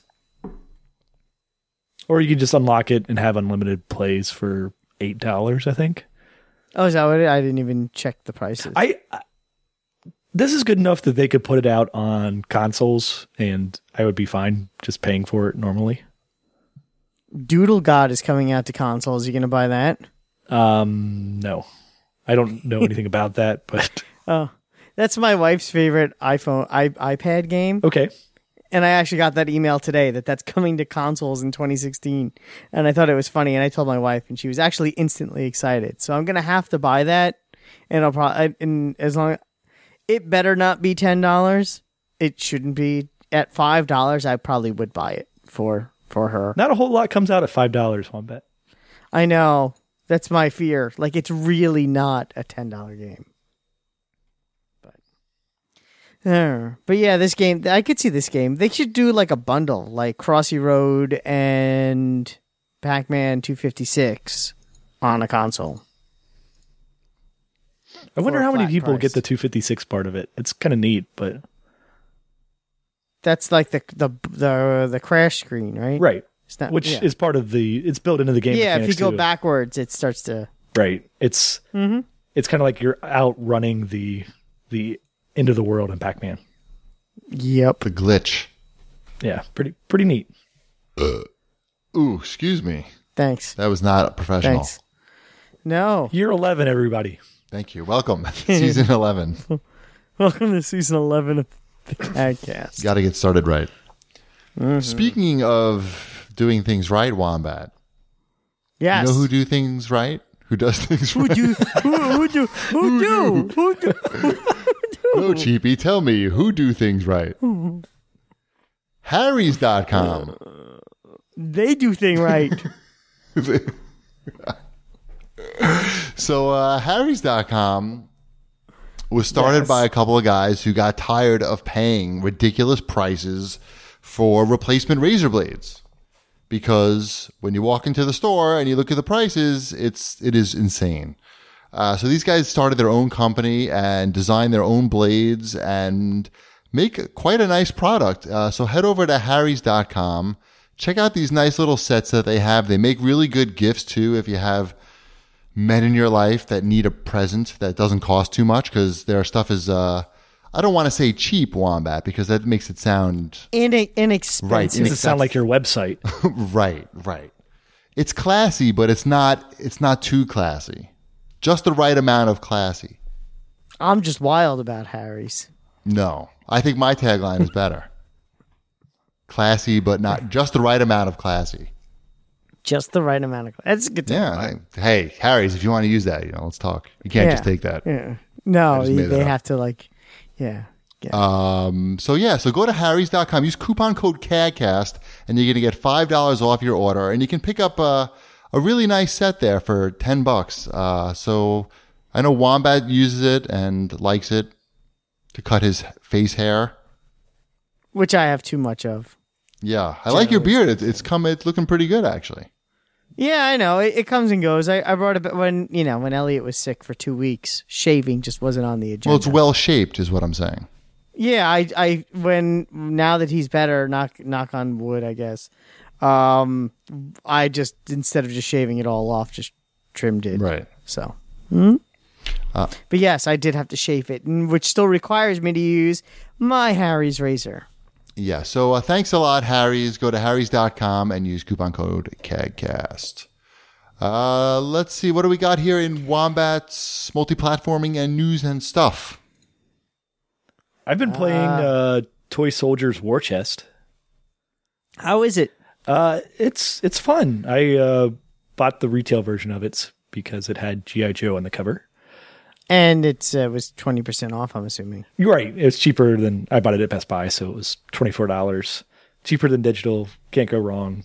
Speaker 3: Or you can just unlock it and have unlimited plays for eight dollars. I think.
Speaker 2: Oh, is that what it? I didn't even check the prices.
Speaker 3: I, I this is good enough that they could put it out on consoles, and I would be fine just paying for it normally.
Speaker 2: Doodle God is coming out to consoles. You gonna buy that?
Speaker 3: Um, no, I don't know anything about that, but
Speaker 2: Oh, that's my wife's favorite iPhone i iPad game.
Speaker 3: okay.
Speaker 2: And I actually got that email today that that's coming to consoles in twenty sixteen. And I thought it was funny. And I told my wife, and she was actually instantly excited. So I'm going to have to buy that. And I'll probably, and as long it better not be ten dollars. It shouldn't be at five dollars. I probably would buy it for, for her.
Speaker 3: Not a whole lot comes out at five dollars. One bet.
Speaker 2: I know. That's my fear. Like, it's really not a ten dollars game. Uh, but yeah, this game, I could see this game. They should do like a bundle, like Crossy Road and Pac-Man two fifty-six on a console.
Speaker 3: I wonder
Speaker 2: For a
Speaker 3: how many
Speaker 2: flat
Speaker 3: people
Speaker 2: price.
Speaker 3: get the two fifty-six part of it. It's kind of neat, but
Speaker 2: That's like the the the the crash screen, right?
Speaker 3: right,
Speaker 2: It's not,
Speaker 3: which
Speaker 2: yeah.
Speaker 3: is part of the. It's built into the game.
Speaker 2: yeah. If you
Speaker 3: mechanics
Speaker 2: go
Speaker 3: too.
Speaker 2: backwards, it starts to.
Speaker 3: right, it's
Speaker 2: Mm-hmm.
Speaker 3: it's kind of like you're outrunning the the end of the world in Pac-Man.
Speaker 2: Yep.
Speaker 1: The glitch.
Speaker 3: Yeah, pretty pretty neat.
Speaker 1: Ooh, excuse me.
Speaker 2: Thanks.
Speaker 1: That was not professional.
Speaker 2: Thanks. No.
Speaker 3: Year eleven, everybody.
Speaker 1: Thank you. Welcome. Season eleven.
Speaker 2: Welcome to season eleven of the CADcast.
Speaker 1: Got to get started right. Mm-hmm. Speaking of doing things right, Wombat.
Speaker 2: Yes.
Speaker 1: You know who do things right? Who does things
Speaker 2: who
Speaker 1: right?
Speaker 2: Do, who, who do? Who do? Who do? Who do?
Speaker 1: No, Cheapy, tell me, who do things right? Harrys dot com.
Speaker 2: They do thing right.
Speaker 1: So uh, Harrys dot com was started
Speaker 2: Yes.
Speaker 1: by a couple of guys who got tired of paying ridiculous prices for replacement razor blades. Because when you walk into the store and you look at the prices, it's it is insane. Uh, so these guys started their own company and designed their own blades and make quite a nice product. Uh, so head over to Harrys dot com. Check out these nice little sets that they have. They make really good gifts too if you have men in your life that need a present that doesn't cost too much, because their stuff is, uh, I don't want to say cheap, Wombat, because that makes it sound
Speaker 2: In- inexpensive.
Speaker 1: Right,
Speaker 3: Does it sound like your website?
Speaker 1: right, right. It's classy, but it's not. It's not too classy. Just the right amount of classy.
Speaker 2: I'm just wild about Harry's.
Speaker 1: No, I think my tagline is better. Classy, but not just the right amount of classy.
Speaker 2: Just the right amount of. That's a good.
Speaker 1: Yeah. I, hey, Harry's, if you want to use that, you know, let's talk. You can't
Speaker 2: Yeah.
Speaker 1: just take that.
Speaker 2: Yeah. No,
Speaker 1: just made
Speaker 2: they
Speaker 1: that up.
Speaker 2: have to like. Yeah. Yeah.
Speaker 1: Um, so yeah, so go to Harrys dot com, use coupon code CADcast, and you're going to get five dollars off your order, and you can pick up a, a really nice set there for ten bucks. Uh, so I know Wombat uses it and likes it to cut his face hair.
Speaker 2: Which I have too much of.
Speaker 1: Yeah. I like your beard. It, it's come, it's looking pretty good actually.
Speaker 2: Yeah, I know. It, it comes and goes. I, I brought it when, you know, when Elliot was sick for two weeks, shaving just wasn't on the agenda.
Speaker 1: Well, it's well shaped is what I'm saying.
Speaker 2: Yeah, I, I, when, now that he's better, knock, knock on wood, I guess. Um, I just, instead of just shaving it all off, just trimmed it.
Speaker 1: Right.
Speaker 2: So, hmm? uh, but yes, I did have to shave it, and which still requires me to use my Harry's razor.
Speaker 1: Yeah. So uh, thanks a lot, Harry's. Go to Harrys dot com and use coupon code CADcast. Uh, let's see. What do we got here in Wombat's multi-platforming and news and stuff?
Speaker 3: I've been playing uh, Toy Soldiers War Chest.
Speaker 2: How is it?
Speaker 3: Uh, it's it's fun. I uh, bought the retail version of it because it had G I. Joe on the cover.
Speaker 2: And it's, uh, it was twenty percent off, I'm assuming.
Speaker 3: You're right. It's cheaper than I bought it at Best Buy, so it was twenty-four dollars. Cheaper than digital. Can't go wrong.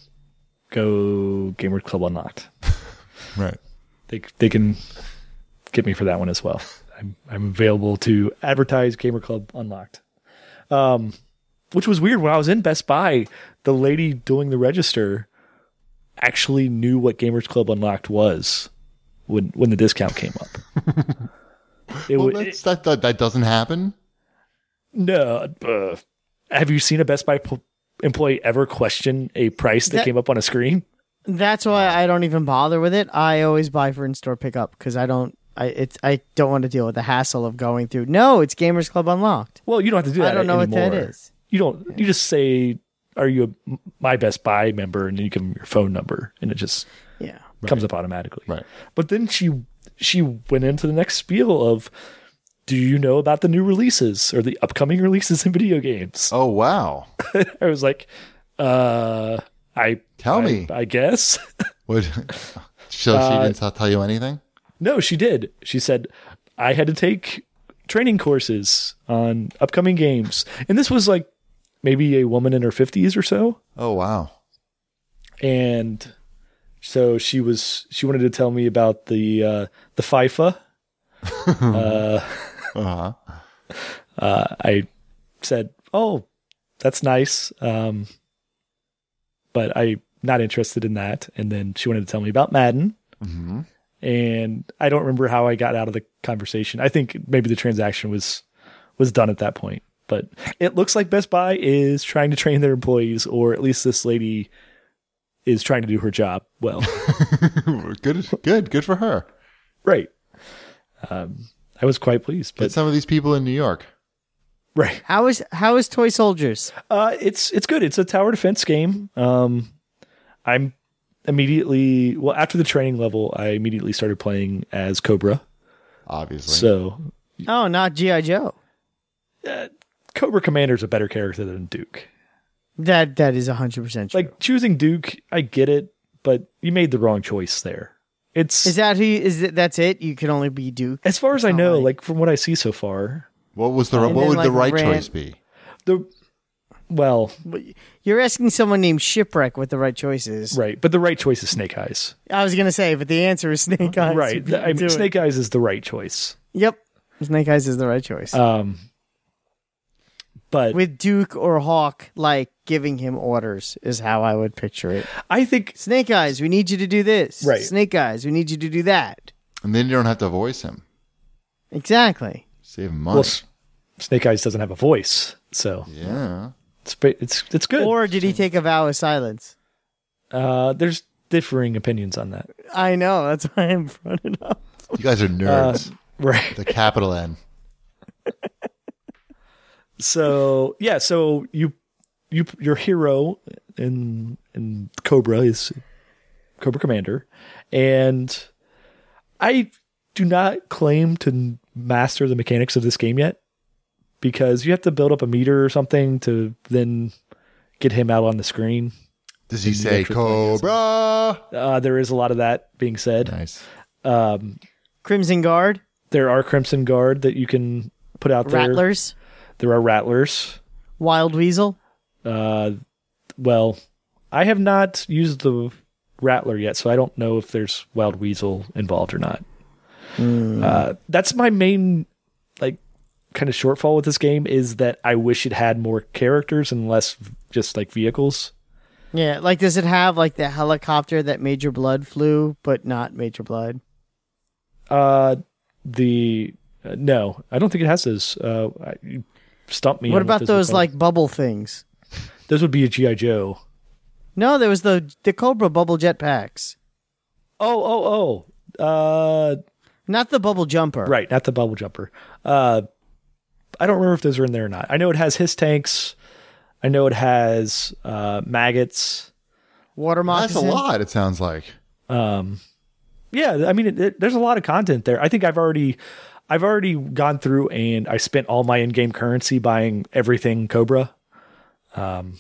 Speaker 3: Go Gamers Club Unlocked.
Speaker 1: Right.
Speaker 3: They they can get me for that one as well. I'm I'm available to advertise Gamer Club Unlocked. Um, which was weird. When I was in Best Buy, the lady doing the register actually knew what Gamers Club Unlocked was when when the discount came up. It,
Speaker 1: Well,
Speaker 3: wa-
Speaker 1: that's, that, that that doesn't happen.
Speaker 3: No. Uh, have you seen a Best Buy po- employee ever question a price that,
Speaker 2: That-
Speaker 3: came up on a screen?
Speaker 2: That's why I don't even bother with it. I always buy for in-store pickup because I don't, I it's I don't want to deal with the hassle of going through. No, it's Gamers Club Unlocked.
Speaker 3: Well, you don't have to do that
Speaker 2: I don't know
Speaker 3: anymore.
Speaker 2: what that is.
Speaker 3: You don't. You just say, "Are you a My Best Buy member?" and then you give them your phone number, and it just
Speaker 2: Yeah.
Speaker 3: comes up automatically.
Speaker 1: Right.
Speaker 3: But then she she went into the next spiel of, "Do you know about the new releases or the upcoming releases in video games?"
Speaker 1: Oh, wow.
Speaker 3: I was like, "Uh, I
Speaker 1: Tell
Speaker 3: I-
Speaker 1: me.
Speaker 3: I guess."
Speaker 1: What? So
Speaker 3: Uh,
Speaker 1: she didn't t- tell you anything?
Speaker 3: No, she did. She said, I had to take training courses on upcoming games. And this was like maybe a woman in her fifties or so.
Speaker 1: Oh, wow.
Speaker 3: And so she was, she wanted to tell me about the, uh, the FIFA. uh,
Speaker 1: Uh-huh.
Speaker 3: uh, I said, oh, that's nice. Um, but I'm not interested in that. And then she wanted to tell me about Madden.
Speaker 1: Mm-hmm.
Speaker 3: And I don't remember how I got out of the conversation. I think maybe the transaction was was done at that point. But it looks like Best Buy is trying to train their employees, or at least this lady is trying to do her job well.
Speaker 1: Good, good, good for her.
Speaker 3: Right. Um, I was quite pleased.
Speaker 1: Get
Speaker 3: But
Speaker 1: some of these people in New York.
Speaker 3: right.
Speaker 2: How is how is Toy Soldiers?
Speaker 3: Uh, it's it's good. It's a tower defense game. Um, I'm immediately well after the training level. I immediately started playing as Cobra.
Speaker 1: Obviously.
Speaker 3: So
Speaker 2: Oh, not G I. Joe.
Speaker 3: Cobra Commander's a better character than Duke.
Speaker 2: That that is a hundred percent true.
Speaker 3: Like choosing Duke, I get it, but you made the wrong choice there. It's
Speaker 2: is that who? Is it? That's it? You can only be Duke.
Speaker 3: as far as I
Speaker 2: not
Speaker 3: know,
Speaker 2: like-
Speaker 3: like from what I see so far,
Speaker 1: What was the
Speaker 2: And
Speaker 1: what
Speaker 2: then,
Speaker 1: would the
Speaker 2: like,
Speaker 1: right
Speaker 2: ran-
Speaker 1: choice be?
Speaker 3: the well,
Speaker 2: You're asking someone named Shipwreck what the right choice is.
Speaker 3: right, but the right choice is Snake Eyes.
Speaker 2: I was gonna say, but the answer is Snake Eyes.
Speaker 3: Right,
Speaker 2: You beat
Speaker 3: I
Speaker 2: me to
Speaker 3: mean,
Speaker 2: it.
Speaker 3: Snake Eyes is the right choice.
Speaker 2: Yep, Snake Eyes is the right choice.
Speaker 3: Um, but
Speaker 2: With Duke or Hawk, like giving him orders, is how I would picture it.
Speaker 3: I think
Speaker 2: Snake Eyes, we need you to do this.
Speaker 3: Right.
Speaker 2: Snake Eyes, we need you to do that.
Speaker 1: And then you don't have to voice him.
Speaker 2: Exactly.
Speaker 1: Save him money.
Speaker 3: well, S- Snake Eyes doesn't have a voice, so
Speaker 1: yeah.
Speaker 3: it's ba- it's it's good.
Speaker 2: Or did he take a vow of silence?
Speaker 3: Uh, there's differing opinions on that.
Speaker 2: I know. That's why I'm bringing it up.
Speaker 1: You guys are nerds.
Speaker 3: Uh, right.
Speaker 1: the capital N.
Speaker 3: So yeah, so you you your hero in in Cobra is Cobra Commander, and I do not claim to master the mechanics of this game yet, because you have to build up a meter or something to then get him out on the screen.
Speaker 1: Does he
Speaker 3: And the
Speaker 1: say
Speaker 3: extra thing is-
Speaker 1: Cobra?
Speaker 3: Uh, there is a lot of that being said.
Speaker 1: Nice.
Speaker 3: Um,
Speaker 2: Crimson Guard,
Speaker 3: there are Crimson Guard that you can put out there.
Speaker 2: Rattlers,
Speaker 3: There are Rattlers.
Speaker 2: Wild Weasel.
Speaker 3: Uh, well, I have not used the Rattler yet, so I don't know if there's Wild Weasel involved or not. Uh, that's my main, like, kind of shortfall with this game, is that I wish it had more characters and less just like vehicles.
Speaker 2: Yeah, like does it have like the helicopter that Major Blood flew, but not Major Blood?
Speaker 3: Uh, the uh, no, I don't think it has those. Uh, I- you stumped me.
Speaker 2: What
Speaker 3: on
Speaker 2: about
Speaker 3: those
Speaker 2: those
Speaker 3: would call.
Speaker 2: like bubble things?
Speaker 3: Those would be a G I Joe.
Speaker 2: No, there was the the Cobra bubble jetpacks,
Speaker 3: Oh, oh, oh. Uh,
Speaker 2: not the bubble jumper.
Speaker 3: right, not the bubble jumper. Uh, I don't remember if those are in there or not. I know it has his tanks. I know it has uh, maggots.
Speaker 2: Water
Speaker 1: That's a
Speaker 2: moccasin.
Speaker 1: lot, it sounds like.
Speaker 3: Um, yeah, I mean, it, it, there's a lot of content there. I think I've already, I've already gone through and I spent all my in-game currency buying everything Cobra. Um,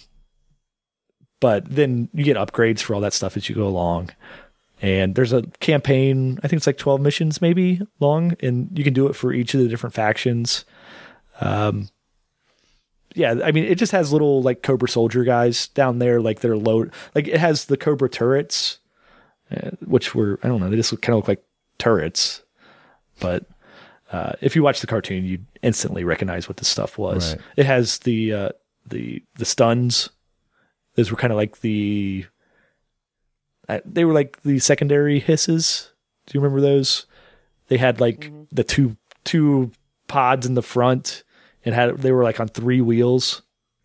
Speaker 3: but then you get upgrades for all that stuff as you go along. And there's a campaign, I think it's like twelve missions maybe long, and you can do it for each of the different factions. Um, yeah, I mean, it just has little like Cobra soldier guys down there, like they're low, like it has the Cobra turrets, uh, which were, I don't know, they just kind of look like turrets. But uh, if you watch the cartoon, you instantly recognize what this stuff was.
Speaker 1: Right.
Speaker 3: It has the uh, the the stuns. Those were kind of like the, uh, they were like the secondary hisses. Do you remember those? They had like
Speaker 2: Mm-hmm.
Speaker 3: the two two pods in the front. It had they were like on three wheels.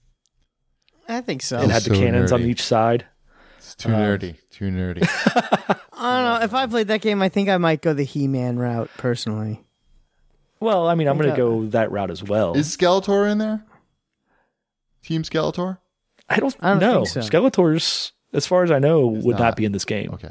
Speaker 2: I think so.
Speaker 3: It had the
Speaker 1: So
Speaker 3: cannons on
Speaker 1: nerdy.
Speaker 3: each side.
Speaker 1: It's too
Speaker 3: Uh,
Speaker 1: nerdy. Too nerdy.
Speaker 2: I don't know. If I played that game, I think I might go the He-Man route personally.
Speaker 3: Well, I mean, I'm
Speaker 2: Think
Speaker 3: going to
Speaker 2: I-
Speaker 3: go that route as well.
Speaker 1: Is Skeletor in there? Team Skeletor?
Speaker 3: I don't,
Speaker 2: I don't
Speaker 3: know.
Speaker 2: think so.
Speaker 3: Skeletor's, as far as I know,
Speaker 1: Is
Speaker 3: would not.
Speaker 1: not.
Speaker 3: be in this game.
Speaker 1: Okay.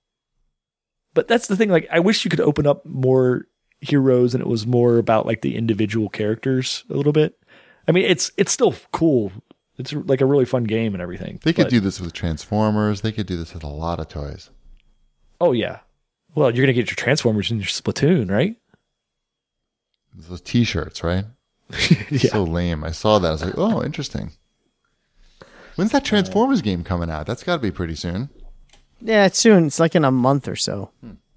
Speaker 3: But that's the thing. Like, I wish you could open up more heroes and it was more about like the individual characters a little bit. I mean, it's it's still cool. It's like a really fun game and everything.
Speaker 1: They could
Speaker 3: but-
Speaker 1: do this with Transformers. They could do this with a lot of toys.
Speaker 3: Oh yeah. Well, you're gonna get your Transformers in your Splatoon, right?
Speaker 1: Those T-shirts, right?
Speaker 3: Yeah.
Speaker 1: So lame. I saw that. I was like, oh, interesting. When's that Transformers game coming out? That's got to be pretty soon.
Speaker 2: Yeah, it's soon. It's like in a month or so.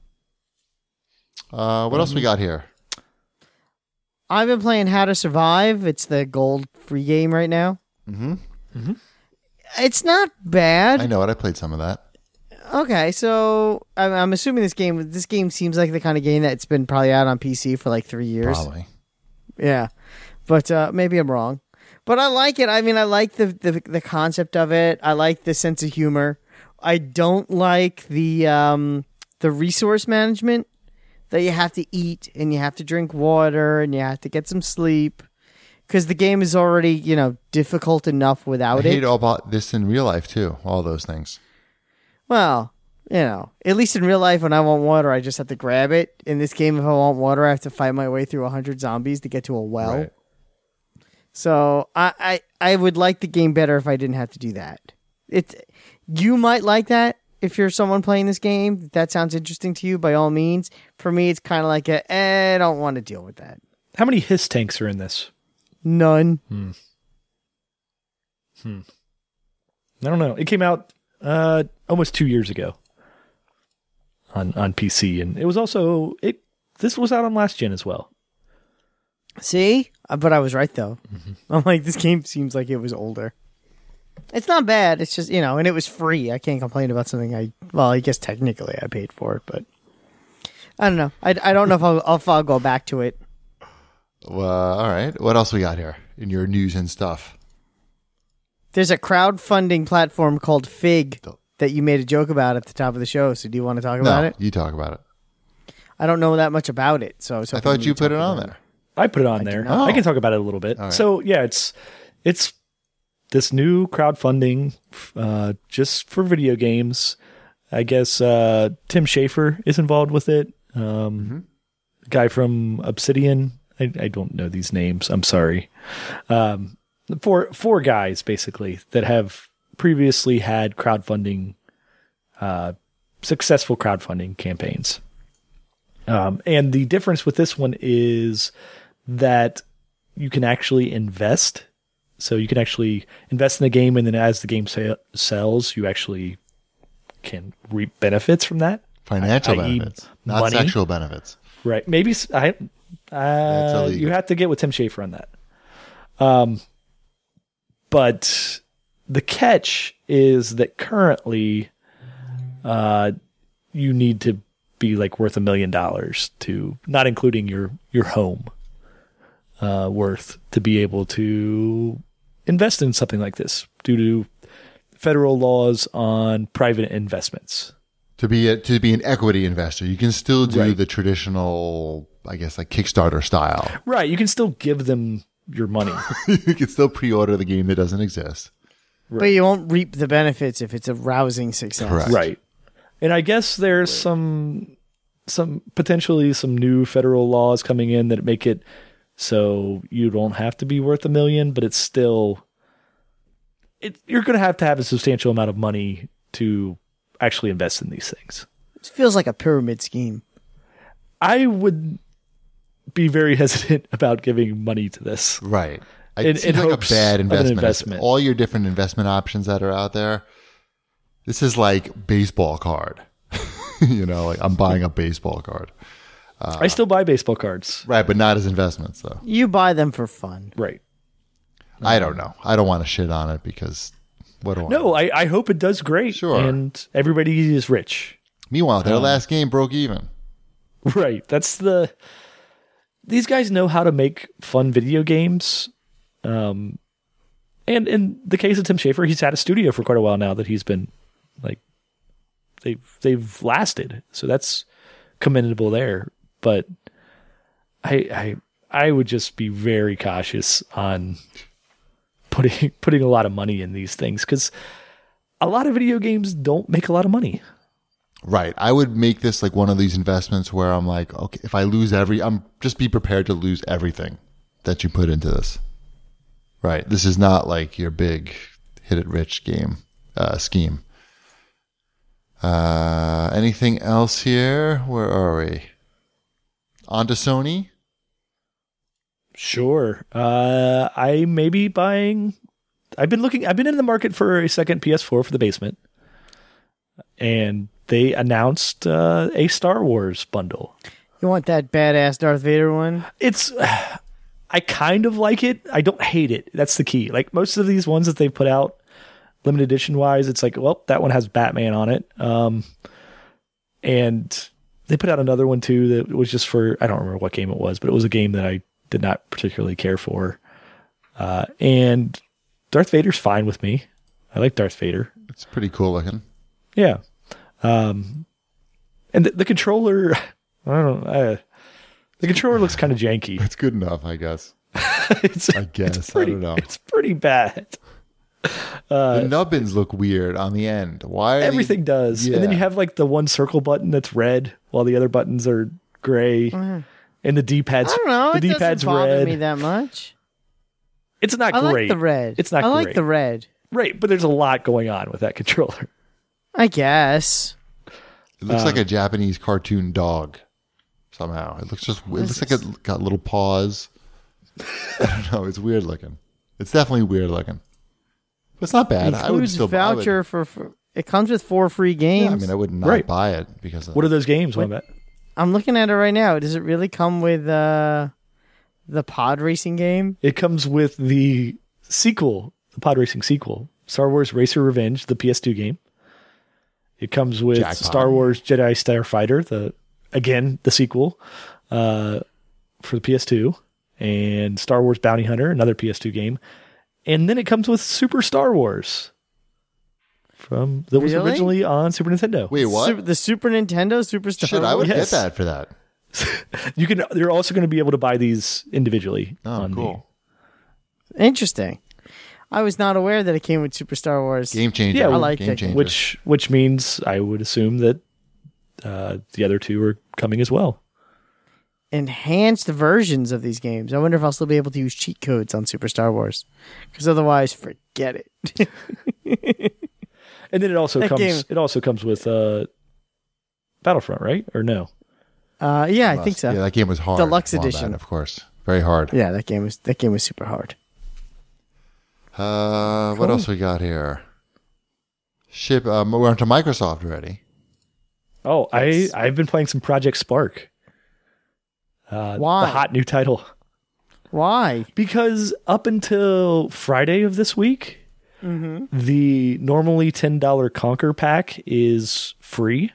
Speaker 1: Uh, what else we got here?
Speaker 2: I've been playing How to Survive. It's the gold free game right now.
Speaker 1: Mm-hmm.
Speaker 2: It's not bad.
Speaker 1: I know it. I played some of that.
Speaker 2: Okay, so I'm, I'm assuming this game. This game seems like the kind of game that's been probably out on P C for like three years.
Speaker 1: Probably.
Speaker 2: Yeah, but uh, maybe I'm wrong. But I like it. I mean, I like the, the the concept of it. I like the sense of humor. I don't like the um, the resource management that you have to eat and you have to drink water and you have to get some sleep because the game is already, you know, difficult enough
Speaker 1: I
Speaker 2: without
Speaker 1: hate
Speaker 2: it.
Speaker 1: all about this in real life too. All those things.
Speaker 2: Well, you know, at least in real life, when I want water, I just have to grab it. In this game, if I want water, I have to fight my way through a hundred zombies to get to a well.
Speaker 1: Right.
Speaker 2: So I, I I would like the game better if I didn't have to do that. It you might like that if you're someone playing this game. If that sounds interesting to you, by all means. For me, it's kind of like a eh, I don't want to deal with that.
Speaker 3: How many hiss tanks are in this?
Speaker 2: None.
Speaker 3: Hmm. Hmm. I don't know. It came out uh, almost two years ago on on P C, and it was also it. This was out on last gen as well.
Speaker 2: See, Uh, but I was right though.
Speaker 3: Mm-hmm.
Speaker 2: I'm like, this game seems like it was older. It's not bad. It's just, you know, and it was free. I can't complain about something I. Well, I guess technically I paid for it, but I don't know. I, I don't know if I'll if I'll go back to it.
Speaker 1: Well, all right. What else we got here in your news and stuff?
Speaker 2: There's a crowdfunding platform called Fig that you made a joke about at the top of the show. So do you want to talk about
Speaker 1: No,
Speaker 2: it?
Speaker 1: you talk about it.
Speaker 2: I don't know that much about it, so I, was
Speaker 1: I
Speaker 2: hoping
Speaker 1: thought you
Speaker 2: could
Speaker 1: put
Speaker 2: talk
Speaker 1: it on
Speaker 2: about
Speaker 1: there.
Speaker 3: I put it on
Speaker 2: I
Speaker 3: there.
Speaker 2: did not.
Speaker 3: I can talk about it a little bit.
Speaker 1: right.
Speaker 3: So yeah, it's it's this new crowdfunding uh, just for video games. I guess uh, Tim Schafer is involved with it. Um,
Speaker 1: Mm-hmm.
Speaker 3: Guy from Obsidian. I, I don't know these names. I'm sorry. Um, four four guys basically that have previously had crowdfunding, uh, successful crowdfunding campaigns. Um, and the difference with this one is that you can actually invest. So you can actually invest in the game, and then as the game sa- sells, you actually can reap benefits from that.
Speaker 1: Financial
Speaker 3: I- i.e.
Speaker 1: benefits, not
Speaker 3: money.
Speaker 1: sexual benefits.
Speaker 3: Right. Maybe s- I. Uh,
Speaker 1: illegal.
Speaker 3: you have to get with Tim Schafer on that. Um, but the catch is that currently, uh, you need to be like worth a million dollars to, not including your your home, uh, worth to be able to invest in something like this due to federal laws on private investments.
Speaker 1: To be a, to be an equity investor, you can still do
Speaker 3: Right.
Speaker 1: the traditional, I guess, like Kickstarter style.
Speaker 3: Right. You can still give them your money.
Speaker 1: You can still pre-order the game that doesn't exist.
Speaker 2: But you won't reap the benefits if it's a rousing success.
Speaker 1: Correct.
Speaker 3: Right. And I guess there's some some potentially some new federal laws coming in that make it so you don't have to be worth a million, but it's still it, you're going to have to have a substantial amount of money to actually invest in these things.
Speaker 2: It feels like a pyramid scheme.
Speaker 3: I would be very hesitant about giving money to this.
Speaker 1: Right.
Speaker 3: In-
Speaker 1: It seems
Speaker 3: in
Speaker 1: like a
Speaker 3: hopes
Speaker 1: bad
Speaker 3: of an
Speaker 1: investment.
Speaker 3: investment.
Speaker 1: All your different investment options that are out there. This is like baseball card. You know, like I'm buying a baseball card.
Speaker 3: I still buy baseball cards.
Speaker 1: Right, but not as investments though.
Speaker 2: You buy them for fun.
Speaker 3: Right.
Speaker 1: I don't know. I don't want to shit on it because what do I
Speaker 3: No, I, I hope it does great.
Speaker 1: Sure.
Speaker 3: And everybody is rich.
Speaker 1: Meanwhile,
Speaker 3: Um,
Speaker 1: their last game broke even.
Speaker 3: Right. That's the. These guys know how to make fun video games. Um, and in the case of Tim Schafer, he's had a studio for quite a while now that he's been like, they've, they've lasted. So that's commendable there. But I, I, I would just be very cautious on putting, putting a lot of money in these things because a lot of video games don't make a lot of money.
Speaker 1: Right. I would make this like one of these investments where I'm like, okay, if I lose every, I'm just be prepared to lose everything that you put into this. Right. This is not like your big hit it rich game, uh, scheme. Uh, anything else here? Where are we? On to Sony.
Speaker 3: Sure. Uh, I may be buying. I've been looking. I've been in the market for a second P S four for the basement, and they announced uh, a Star Wars bundle.
Speaker 2: You want that badass Darth Vader one?
Speaker 3: It's. I kind of like it. I don't hate it. That's the key. Like most of these ones that they've put out, limited edition wise, it's like, well, that one has Batman on it. Um, and they put out another one too that was just for, I don't remember what game it was, but it was a game that I did not particularly care for. Uh, and Darth Vader's fine with me. I like Darth Vader.
Speaker 1: It's pretty cool looking.
Speaker 3: Yeah. Um, and the, the controller, I don't know. I, the controller looks kind of janky.
Speaker 1: It's good enough, I guess.
Speaker 3: it's,
Speaker 1: I guess.
Speaker 3: it's pretty,
Speaker 1: I don't know.
Speaker 3: It's pretty bad.
Speaker 1: the nubbins look weird on the end. Why? Are
Speaker 3: Everything
Speaker 1: they,
Speaker 3: does.
Speaker 1: Yeah.
Speaker 3: And then you have like the one circle button that's red while the other buttons are gray. And the D-pad's
Speaker 2: I don't know.
Speaker 3: the
Speaker 2: It
Speaker 3: D-pad's
Speaker 2: doesn't bother
Speaker 3: red.
Speaker 2: me that much.
Speaker 3: It's not
Speaker 2: I
Speaker 3: great.
Speaker 2: like the red.
Speaker 3: It's not
Speaker 2: I
Speaker 3: great.
Speaker 2: like the red.
Speaker 3: Right, but there's a lot going on with that controller.
Speaker 2: I guess.
Speaker 1: It looks
Speaker 3: Um,
Speaker 1: like a Japanese cartoon dog. Somehow, it looks just. It looks like it got little paws. I don't know. It's weird looking. It's definitely weird looking. But it's not bad. I would
Speaker 2: Includes
Speaker 1: still
Speaker 2: voucher
Speaker 1: I would,
Speaker 2: for, for. It comes with four free games.
Speaker 1: yeah, I mean, I would not
Speaker 3: Right.
Speaker 1: buy it because of
Speaker 3: What are those games, Wombat?
Speaker 2: I'm looking at it right now. Does it really come with uh, the pod racing game?
Speaker 3: It comes with the sequel, the pod racing sequel, Star Wars Racer Revenge, the P S two game. It comes with
Speaker 1: Jackpot.
Speaker 3: Star Wars Jedi Starfighter, the again the sequel uh, for the P S two, and Star Wars Bounty Hunter, another P S two game, and then it comes with Super Star Wars from that was
Speaker 2: Really?
Speaker 3: originally on Super Nintendo.
Speaker 1: Wait, what?
Speaker 2: Super, the Super Nintendo Superstar.
Speaker 1: Shit, I would
Speaker 3: Yes.
Speaker 1: get that for that.
Speaker 3: You can. You're also going to be able to buy these individually.
Speaker 1: Oh,
Speaker 3: on
Speaker 1: cool.
Speaker 2: Interesting. I was not aware that it came with Super Star Wars.
Speaker 1: Game changer.
Speaker 3: Yeah, I
Speaker 2: like
Speaker 1: Game
Speaker 2: that.
Speaker 1: changer.
Speaker 3: The, which which means I would assume that uh, the other two are coming as well.
Speaker 2: Enhanced versions of these games. I wonder if I'll still be able to use cheat codes on Super Star Wars. Because otherwise, forget it.
Speaker 3: And then it also
Speaker 2: That
Speaker 3: comes.
Speaker 2: game-
Speaker 3: It also comes with uh, Battlefront, right? Or no?
Speaker 2: uh, yeah, I think so.
Speaker 1: Yeah, that game was hard.
Speaker 2: Deluxe
Speaker 1: Wombat,
Speaker 2: edition.
Speaker 1: of course. Very hard.
Speaker 2: Yeah, that game was that game was super hard.
Speaker 1: Uh, what else we got here? Ship. Um, we're onto Microsoft already.
Speaker 3: Oh,
Speaker 2: Yes.
Speaker 3: I I've been playing some Project Spark. Uh,
Speaker 2: Why?
Speaker 3: The hot new title.
Speaker 2: Why?
Speaker 3: Because up until Friday of this week, the normally ten dollar Conquer pack is free.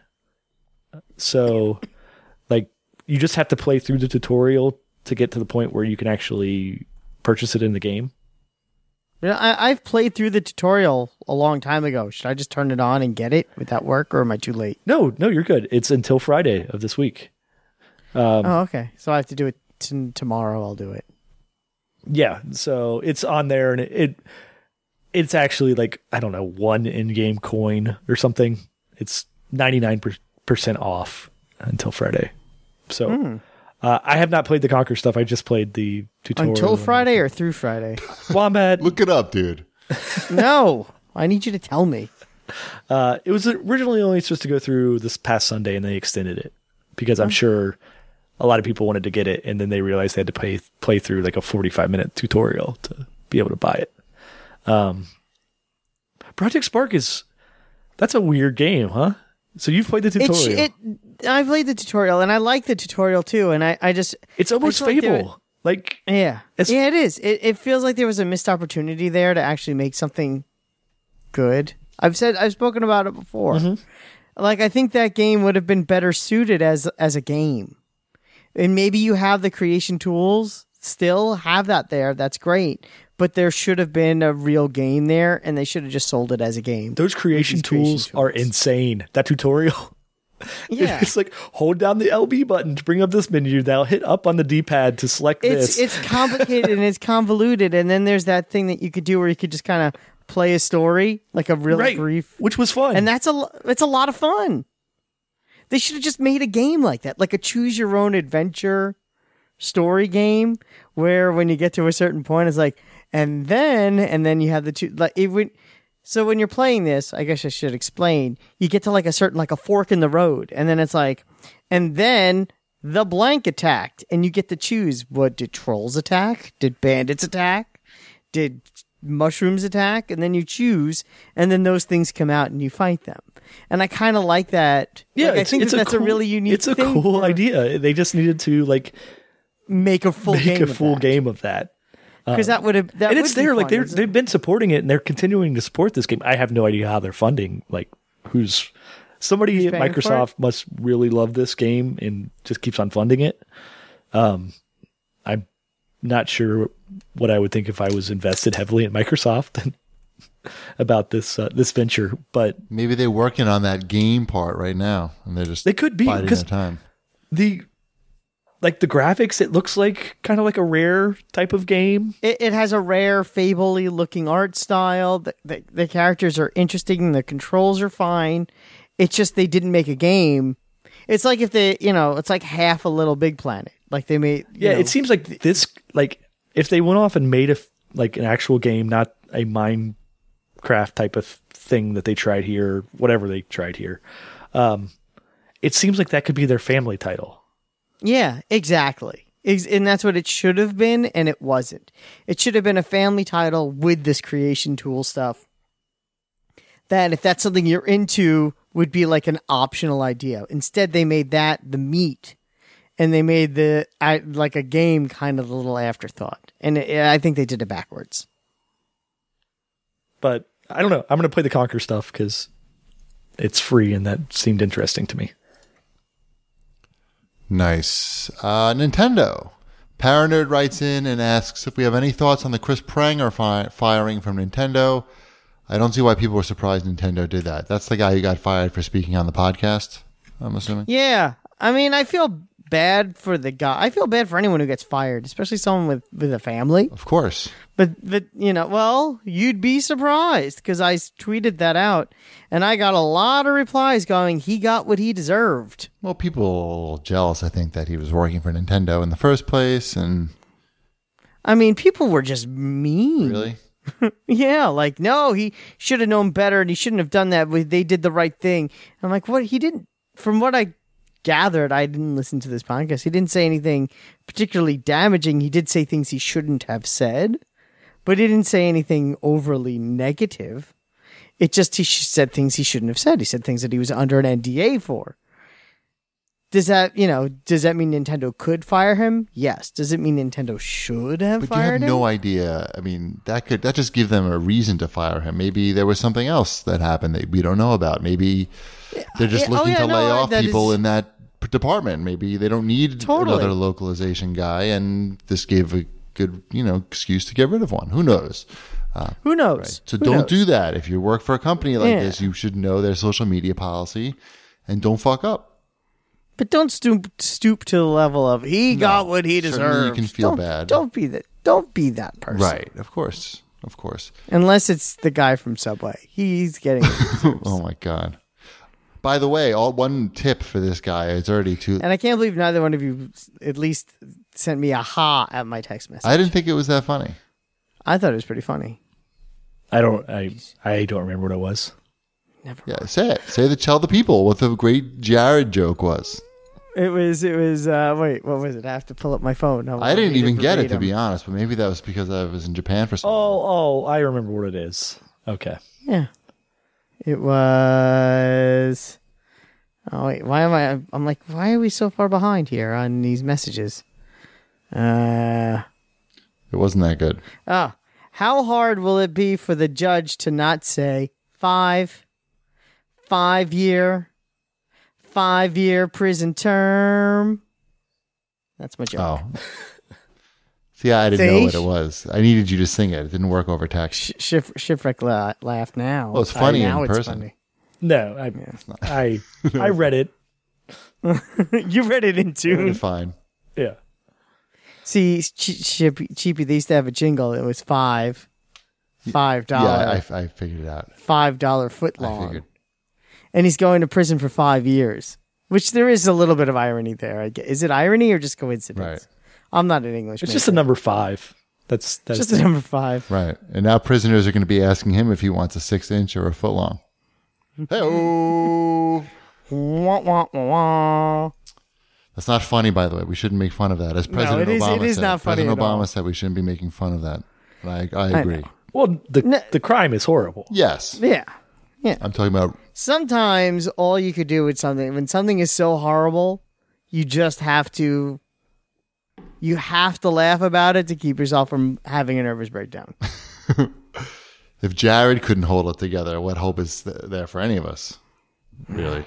Speaker 3: So, like, you just have to play through the tutorial to get to the point where you can actually purchase it in the game.
Speaker 2: You know, I, I've played through the tutorial a long time ago. Should I just turn it on and get it? Would that work, or am I too late?
Speaker 3: No, no, you're good. It's until Friday of this week. Um,
Speaker 2: Oh, okay. So I have to do it t- tomorrow. I'll do it.
Speaker 3: Yeah, so it's on there, and it, it it's actually like, I don't know, one in-game coin or something. It's ninety-nine percent off until Friday. So
Speaker 2: Hmm.
Speaker 3: uh, I have not played the Conquer stuff. I just played the tutorial.
Speaker 2: Until Friday or through Friday?
Speaker 3: Wombat.
Speaker 1: Look it up, dude.
Speaker 2: No, I need you to tell me.
Speaker 3: Uh, it was originally only supposed to go through this past Sunday, and they extended it because I'm sure a lot of people wanted to get it, and then they realized they had to play play through like a forty-five minute tutorial to be able to buy it. Um, Project Spark is that's a weird game, huh? So you've played the tutorial.
Speaker 2: It's, it. I played the tutorial, and I like the tutorial too. And I, I just,
Speaker 3: It's almost
Speaker 2: I feel like they
Speaker 3: Fable. Like,
Speaker 2: yeah,
Speaker 3: It's-
Speaker 2: yeah, it is. It, it feels like there was a missed opportunity there to actually make something good. I've said, I've spoken about it before. Like, I think that game would have been better suited as as a game. And maybe you have the creation tools, still have that there. That's great. But there should have been a real game there, and they should have just sold it as a game.
Speaker 3: those creation
Speaker 2: these creation
Speaker 3: tools are
Speaker 2: tools.
Speaker 3: insane. That tutorial.
Speaker 2: Yeah.
Speaker 3: It's like, hold down the L B button to bring up this menu. Now hit up on the D-pad to select
Speaker 2: It's
Speaker 3: this.
Speaker 2: it's complicated and it's convoluted, and then there's that thing that you could do where you could just kind of play a story, like a real
Speaker 3: right,
Speaker 2: brief,
Speaker 3: which was fun.
Speaker 2: and that's a lo- it's a lot of fun. They should have just made a game like that, like a choose your own adventure story game, where when you get to a certain point, it's like, and then and then you have the two like it would. So when you're playing this, I guess I should explain. You get to like a certain like a fork in the road, and then it's like, and then the blank attacked, and you get to choose. What did trolls attack? Did bandits attack? Did mushrooms attack? And then you choose, and then those things come out, and you fight them. And I kind of like that.
Speaker 3: yeah,
Speaker 2: Like, I
Speaker 3: it's,
Speaker 2: think
Speaker 3: it's
Speaker 2: that
Speaker 3: a
Speaker 2: that's
Speaker 3: cool,
Speaker 2: a really unique.
Speaker 3: It's a
Speaker 2: thing
Speaker 3: cool
Speaker 2: for-
Speaker 3: idea. They just needed to like
Speaker 2: Make a full
Speaker 3: make
Speaker 2: game.
Speaker 3: a full game of that.
Speaker 2: because that would have. That
Speaker 3: and
Speaker 2: would
Speaker 3: it's
Speaker 2: be
Speaker 3: there, like
Speaker 2: fun,
Speaker 3: they're
Speaker 2: isn't it?
Speaker 3: they've been supporting it and they're continuing to support this game. I have no idea how they're funding. Like, who's somebody at
Speaker 2: paying for
Speaker 3: Microsoft must really love this game and just keeps on funding it. Um, I'm not sure what I would think if I was invested heavily in Microsoft about this uh, this venture, but
Speaker 1: Maybe they're working on that game part right now, and they're just
Speaker 3: They could be,
Speaker 1: biding
Speaker 3: 'cause-
Speaker 1: their time.
Speaker 3: the like the graphics, it looks like kind of like a Rare type of game.
Speaker 2: It, it has a rare, Fable-y looking art style. The, the, the characters are interesting. The controls are fine. It's just they didn't make a game. It's like if they, you know, it's like half a Little Big Planet. Like they made. you
Speaker 3: Yeah,
Speaker 2: know,
Speaker 3: it seems like this, like if they went off and made a like an actual game, not a Minecraft type of thing that they tried here, whatever they tried here. Um, it seems like that could be their family title.
Speaker 2: Yeah, exactly. Ex- and that's what it should have been, and it wasn't. It should have been a family title with this creation tool stuff. That, if that's something you're into, would be like an optional idea. Instead, they made that the meat, and they made the I, like a game kind of a little afterthought. And it, I think they did it backwards.
Speaker 3: But I don't know. I'm going to play the Conquer stuff because it's free, and that seemed interesting to me.
Speaker 1: Nice. Uh, Nintendo. Paranerd writes in and asks if we have any thoughts on the Chris Pranger fi- firing from Nintendo. I don't see why people were surprised Nintendo did that. That's the guy who got fired for speaking on the podcast, I'm assuming.
Speaker 2: Yeah. I mean, I feel bad for the guy. I feel bad for anyone who gets fired, especially someone with, with a family.
Speaker 1: Of course.
Speaker 2: But, but you know, well, you'd be surprised because I tweeted that out and I got a lot of replies going, he got what he deserved.
Speaker 1: Well, people are jealous, I think, that he was working for Nintendo in the first place. And
Speaker 2: I mean, people were just mean.
Speaker 1: really?
Speaker 2: Yeah, like, no, he should have known better and he shouldn't have done that. But they did the right thing. I'm like, what? He didn't, from what I gathered, I didn't listen to this podcast. He didn't say anything particularly damaging. He did say things he shouldn't have said, but he didn't say anything overly negative. It just, he said things he shouldn't have said. He said things that he was under an N D A for. Does that, you know, does that mean Nintendo could fire him? Yes. Does it mean Nintendo should have
Speaker 1: But you
Speaker 2: fired
Speaker 1: have
Speaker 2: him?
Speaker 1: no idea. I mean, that could that just give them a reason to fire him. Maybe there was something else that happened that we don't know about. Maybe they're just
Speaker 2: Yeah, oh,
Speaker 1: looking
Speaker 2: yeah,
Speaker 1: to
Speaker 2: no,
Speaker 1: lay off
Speaker 2: that
Speaker 1: people
Speaker 2: is-
Speaker 1: in that p- department. Maybe they don't need
Speaker 2: Totally.
Speaker 1: another localization guy, and this gave a good, you know, excuse to get rid of one. Who knows? Uh,
Speaker 2: Who knows?
Speaker 1: right. So
Speaker 2: Who
Speaker 1: don't
Speaker 2: knows?
Speaker 1: do that. If you work for a company like
Speaker 2: Yeah.
Speaker 1: this, you should know their social media policy and don't fuck up.
Speaker 2: But don't stoop stoop to the level of he got what he
Speaker 1: certainly
Speaker 2: deserved.
Speaker 1: you can feel
Speaker 2: don't,
Speaker 1: bad.
Speaker 2: Don't be that. Don't be that person.
Speaker 1: Right. Of course. Of course.
Speaker 2: Unless it's the guy from Subway. He's getting it.
Speaker 1: Oh my God. By the way, all one tip for this guy. It's already too.
Speaker 2: And I can't believe neither one of you at least sent me a ha at my text message.
Speaker 1: I didn't think it was that funny.
Speaker 2: I thought it was pretty funny.
Speaker 3: I don't. I I don't remember what it was.
Speaker 2: Never.
Speaker 1: Yeah, say it. Say the tell the people what the great Jared joke was.
Speaker 2: It was. It was. Uh, wait, what was it? I have to pull up my phone. I'll
Speaker 1: I didn't
Speaker 2: read
Speaker 1: even get it to
Speaker 2: verbatim.
Speaker 1: be honest, but maybe that was because I was in Japan for so long.
Speaker 3: Oh, oh, I remember what it is. Okay.
Speaker 2: Yeah. It was. Oh wait, why am I? I'm like, why are we so far behind here on these messages? Uh.
Speaker 1: It wasn't that good.
Speaker 2: Ah, how hard will it be for the judge to not say five, five year, five year prison term? That's my joke.
Speaker 1: Oh. See, I didn't know
Speaker 2: See?
Speaker 1: what it was. I needed you to sing it. It didn't work over text.
Speaker 2: Sh- Shif- Shipwreck la- laugh now.
Speaker 1: Well, it's funny
Speaker 2: Uh, now
Speaker 1: in
Speaker 2: it's
Speaker 1: person.
Speaker 2: funny.
Speaker 3: No, I I I read it.
Speaker 2: You read it in
Speaker 1: It's
Speaker 2: tune.
Speaker 1: fine.
Speaker 3: Yeah.
Speaker 2: See, Ch- Chip- Cheapy, they used to have a jingle. It was five, five dollar,
Speaker 1: Yeah, I, I figured it out.
Speaker 2: five dollar foot
Speaker 1: I
Speaker 2: long.
Speaker 1: figured.
Speaker 2: And he's going to prison for five years, which there is a little bit of irony there. I guess. Is it irony or just coincidence?
Speaker 1: Right.
Speaker 2: I'm not an English.
Speaker 3: It's just a number five. That's that's
Speaker 2: just a number five.
Speaker 1: Right. And now prisoners are going to be asking him if he wants a six inch or a foot long. Hey-oh.
Speaker 2: Wah, wah, wah, wah.
Speaker 1: That's not funny, by the way. We shouldn't make fun of that. As President
Speaker 2: it is-
Speaker 1: Obama
Speaker 2: it is
Speaker 1: said,
Speaker 2: not funny
Speaker 1: President
Speaker 2: at all.
Speaker 1: Obama said we shouldn't be making fun of that. And I, I agree.
Speaker 2: know.
Speaker 3: well the
Speaker 2: No.
Speaker 3: the crime is horrible.
Speaker 1: Yes.
Speaker 2: Yeah. Yeah.
Speaker 1: I'm talking about
Speaker 2: Sometimes all you could do with something, when something is so horrible, you just have to, you have to laugh about it to keep yourself from having a nervous breakdown.
Speaker 1: if Jared couldn't hold it together, what hope is th- there for any of us? Really?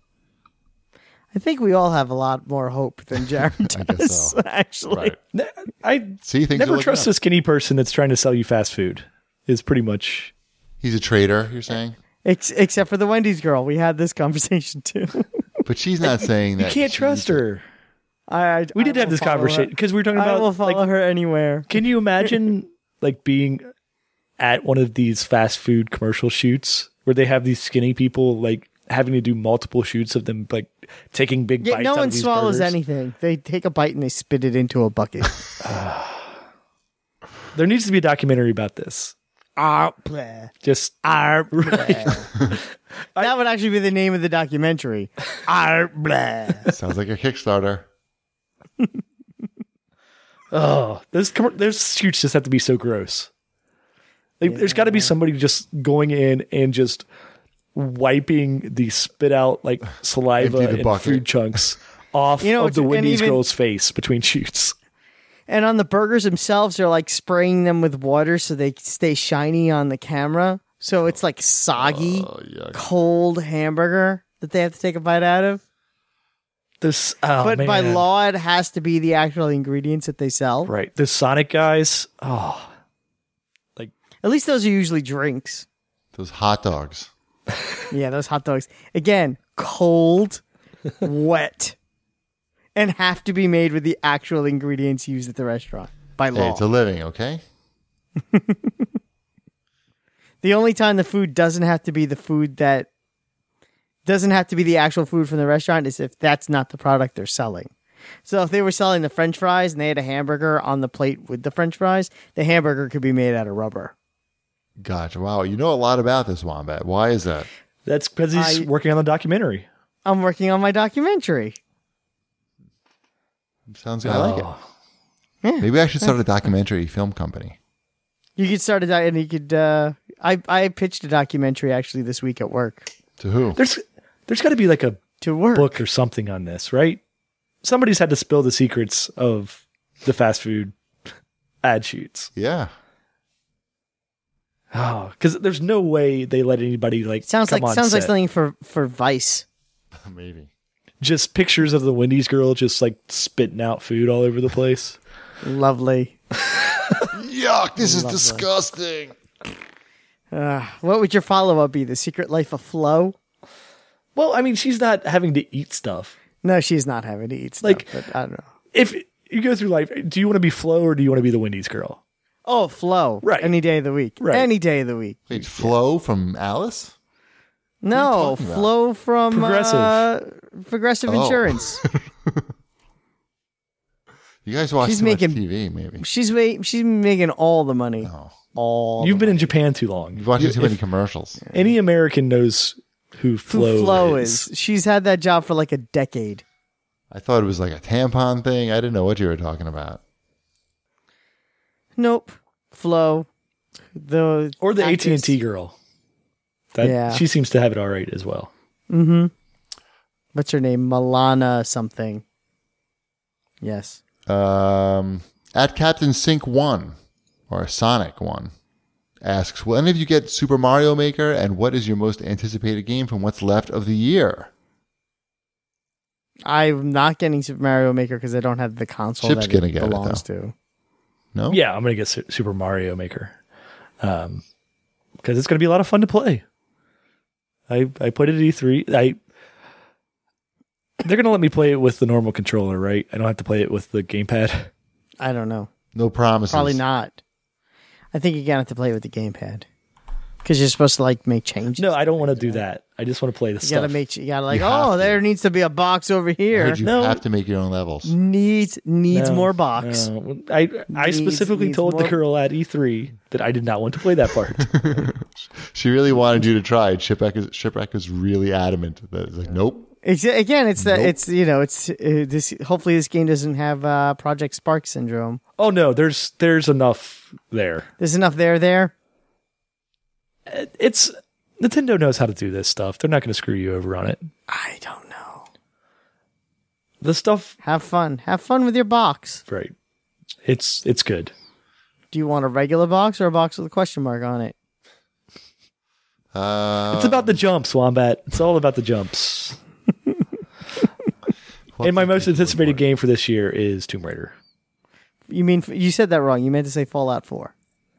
Speaker 2: I think we all have a lot more hope than Jared
Speaker 1: I guess
Speaker 2: does,
Speaker 1: so.
Speaker 2: actually.
Speaker 1: Right.
Speaker 3: I
Speaker 1: See, things are
Speaker 3: never
Speaker 1: looking
Speaker 3: trust
Speaker 1: up.
Speaker 3: a skinny person that's trying to sell you fast food. Is pretty much.
Speaker 1: He's a traitor, you're saying?
Speaker 2: Ex- except for the Wendy's girl. We had this conversation too.
Speaker 1: But she's not saying
Speaker 3: You
Speaker 1: that.
Speaker 3: can't
Speaker 1: she
Speaker 3: trust
Speaker 1: needs to-
Speaker 3: her.
Speaker 2: I, I
Speaker 3: We did
Speaker 2: I
Speaker 3: have
Speaker 2: will
Speaker 3: this
Speaker 2: follow
Speaker 3: conversation
Speaker 2: her.
Speaker 3: because we were talking
Speaker 2: I
Speaker 3: about.
Speaker 2: will follow
Speaker 3: like,
Speaker 2: her anywhere.
Speaker 3: Can you imagine like being at one of these fast food commercial shoots where they have these skinny people like having to do multiple shoots of them like taking big
Speaker 2: Yeah,
Speaker 3: bites
Speaker 2: no
Speaker 3: out
Speaker 2: one
Speaker 3: of these
Speaker 2: swallows
Speaker 3: burgers?
Speaker 2: anything. They take a bite and they spit it into a bucket.
Speaker 3: There needs to be a documentary about this.
Speaker 2: Ah, bleh.
Speaker 3: Just
Speaker 2: Ah, bleh. That would actually be the name of the documentary. Ah, bleh.
Speaker 1: Sounds like a Kickstarter.
Speaker 3: oh, those com- those shoots just have to be so gross. Like, There's got to be somebody just going in and just wiping the spit out like saliva
Speaker 1: Empty the
Speaker 3: and
Speaker 1: bucket.
Speaker 3: food chunks off
Speaker 2: You know,
Speaker 3: of the
Speaker 2: and
Speaker 3: Wendy's
Speaker 2: even-
Speaker 3: girl's face between shoots.
Speaker 2: And on the burgers themselves, they're like spraying them with water so they stay shiny on the camera. So it's like soggy,
Speaker 1: Oh, yuck.
Speaker 2: cold hamburger that they have to take a bite out of.
Speaker 3: This, oh,
Speaker 2: but by
Speaker 3: man.
Speaker 2: law, it has to be the actual ingredients that they sell.
Speaker 3: right? The Sonic guys. Oh,
Speaker 2: At least those are usually drinks.
Speaker 1: Those hot dogs.
Speaker 2: Yeah, those hot dogs. Again, cold, wet, and have to be made with the actual ingredients used at the restaurant by
Speaker 1: Hey,
Speaker 2: law.
Speaker 1: it's a living, okay?
Speaker 2: The only time the food doesn't have to be the food that doesn't have to be the actual food from the restaurant is if that's not the product they're selling. So if they were selling the French fries and they had a hamburger on the plate with the French fries, the hamburger could be made out of rubber.
Speaker 1: Gotcha. Wow, you know a lot about this, Wombat. Why is that?
Speaker 3: that's because he's
Speaker 2: I-
Speaker 3: working on the documentary.
Speaker 2: I'm working on my documentary.
Speaker 1: Sounds good. I like it.
Speaker 3: Oh.
Speaker 1: Maybe I should start a documentary film company.
Speaker 2: You could start a doc- and you could. Uh, I I pitched a documentary actually this week at work.
Speaker 1: To who?
Speaker 3: There's there's got to be like a
Speaker 2: To work.
Speaker 3: book or something on this, right? Somebody's had to spill the secrets of the fast food ad shoots.
Speaker 1: Yeah.
Speaker 3: Oh, because there's no way they let anybody like
Speaker 2: Sounds
Speaker 3: come
Speaker 2: like
Speaker 3: on
Speaker 2: sounds like
Speaker 3: set.
Speaker 2: something for for Vice.
Speaker 1: Maybe.
Speaker 3: Just pictures of the Wendy's girl just like spitting out food all over the place.
Speaker 2: Lovely.
Speaker 1: Yuck, this is disgusting.
Speaker 2: Uh, what would your follow up be? The Secret Life of Flo?
Speaker 3: Well, I mean, she's not having to eat stuff.
Speaker 2: No, she's not having to eat stuff.
Speaker 3: Like-
Speaker 2: but I don't know.
Speaker 3: If you go through life, do you want to be Flo or do you want to be the Wendy's girl?
Speaker 2: Oh, Flo.
Speaker 3: Right.
Speaker 2: Any day of the week.
Speaker 3: Right.
Speaker 2: Any day of the week.
Speaker 1: Wait, Flo from Alice?
Speaker 2: No,
Speaker 1: talking about?
Speaker 2: Flo from
Speaker 3: Progressive.
Speaker 2: Uh, Progressive
Speaker 1: Oh.
Speaker 2: Insurance.
Speaker 1: You guys watch
Speaker 2: She's
Speaker 1: too
Speaker 2: making-
Speaker 1: much T V, maybe.
Speaker 2: she's ma- she's making all the money.
Speaker 1: Oh.
Speaker 2: All
Speaker 3: You've
Speaker 2: the
Speaker 3: been in Japan too long.
Speaker 1: You've watched
Speaker 3: You-
Speaker 1: too many
Speaker 3: if
Speaker 1: commercials.
Speaker 3: Any American knows who Flo,
Speaker 2: Who Flo
Speaker 3: is.
Speaker 2: is. She's had that job for like a decade.
Speaker 1: I thought it was like a tampon thing. I didn't know what you were talking about.
Speaker 2: Nope. Flo. The
Speaker 3: Or the A
Speaker 2: actress.
Speaker 3: T and T girl. That,
Speaker 2: Yeah.
Speaker 3: She seems to have it all right as well.
Speaker 2: What's her name? Milana something. Yes.
Speaker 1: Um, at Captain Sync One or Sonic One asks, "Will any of you get Super Mario Maker? And what is your most anticipated game from what's left of the year?"
Speaker 2: I'm not getting Super Mario Maker because I don't have the console
Speaker 1: Chip's
Speaker 2: that
Speaker 1: gonna
Speaker 2: it
Speaker 1: get it,
Speaker 2: belongs
Speaker 1: though.
Speaker 2: to.
Speaker 1: No.
Speaker 3: Yeah, I'm going to get Su- Super Mario Maker. Um, because it's going to be a lot of fun to play. I I played it at E three. I They're going to let me play it with the normal controller, right? I don't have to play it with the gamepad.
Speaker 2: I don't know.
Speaker 1: No promises.
Speaker 2: Probably not. I think you're gonna have to play with the gamepad because you're supposed to like make changes.
Speaker 3: No, I don't want to do that. I just want to play the
Speaker 2: you
Speaker 3: stuff.
Speaker 2: gotta make. You gotta like.
Speaker 1: You have
Speaker 2: Oh,
Speaker 1: to.
Speaker 2: there needs to be a box over
Speaker 1: I
Speaker 2: here.
Speaker 1: heard you
Speaker 3: No.
Speaker 1: have to make your own levels.
Speaker 2: Needs needs
Speaker 3: No,
Speaker 2: more box.
Speaker 3: no. I I
Speaker 2: Needs-
Speaker 3: specifically
Speaker 2: needs
Speaker 3: told the
Speaker 2: more-
Speaker 3: girl at E three that I did not want to play that part.
Speaker 1: She really wanted you to try it. Shipwreck is, Shipwreck is really adamant that it's like, nope.
Speaker 2: It's, again, it's the
Speaker 1: Nope.
Speaker 2: it's you know it's uh, this. Hopefully, this game doesn't have uh, Project Spark syndrome.
Speaker 3: Oh no, there's there's enough there.
Speaker 2: There's enough there. There.
Speaker 3: It's Nintendo knows how to do this stuff. They're not going to screw you over on it.
Speaker 2: I don't know.
Speaker 3: The stuff,
Speaker 2: Have fun. Have fun with your box.
Speaker 3: right? It's it's good.
Speaker 2: Do you want a regular box or a box with a question mark on it?
Speaker 1: Uh,
Speaker 3: It's about the jumps, Wombat. It's all about the jumps. And my most anticipated game for this year is Tomb Raider.
Speaker 2: You mean you said that wrong? You meant to say Fallout four.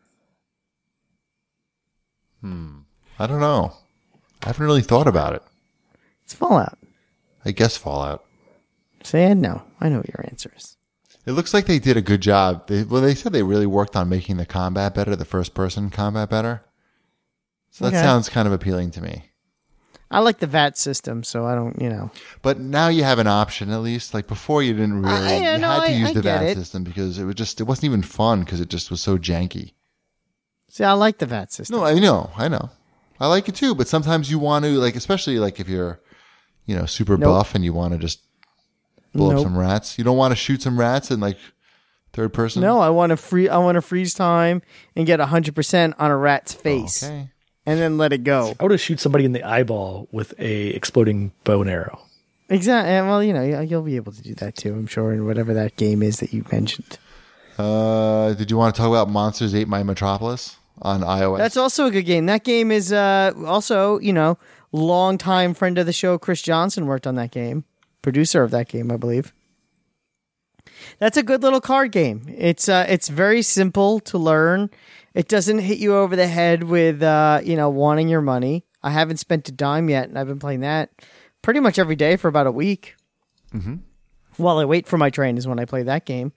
Speaker 1: I don't know. I haven't really thought about it.
Speaker 2: It's Fallout.
Speaker 1: I guess Fallout.
Speaker 2: Say no. I know what your answer is.
Speaker 1: It looks like they did a good job. They, well, they said they really worked on making the combat better, the first person combat better. So that
Speaker 2: Okay.
Speaker 1: sounds kind of appealing to me.
Speaker 2: I like the V A T system, so I don't, you know.
Speaker 1: But now you have an option at least. Like before, you didn't really.
Speaker 2: Uh, yeah,
Speaker 1: you
Speaker 2: no,
Speaker 1: had to
Speaker 2: I-
Speaker 1: use
Speaker 2: I
Speaker 1: the
Speaker 2: get
Speaker 1: V A T
Speaker 2: it.
Speaker 1: system because it was just it wasn't even fun because it just was so janky.
Speaker 2: See, I like the V A T system.
Speaker 1: No, I know, I know, I like it too. But sometimes you want to like, especially like if you're, you know, super
Speaker 2: Nope.
Speaker 1: buff and you want to just blow up
Speaker 2: Nope.
Speaker 1: some rats. You don't want to shoot some rats in like third person.
Speaker 2: No, I want to free. I want to freeze time and get hundred percent on a rat's face,
Speaker 1: Okay.
Speaker 2: and then let it go.
Speaker 3: I would have shoot somebody in the eyeball with a exploding bow and arrow.
Speaker 2: Exactly. Well, you know, you- you'll be able to do that too. I'm sure in whatever that game is that you mentioned.
Speaker 1: Uh, did you want to talk about Monsters Ate My Metropolis on iOS?
Speaker 2: That's also a good game. That game is uh, also, you know, longtime friend of the show, Chris Johnson worked on that game, producer of that game, I believe. That's a good little card game. It's uh, it's very simple to learn. It doesn't hit you over the head with uh, you know, wanting your money. I haven't spent a dime yet, and I've been playing that pretty much every day for about a week. Mm-hmm. While I wait for my train is when I play that game.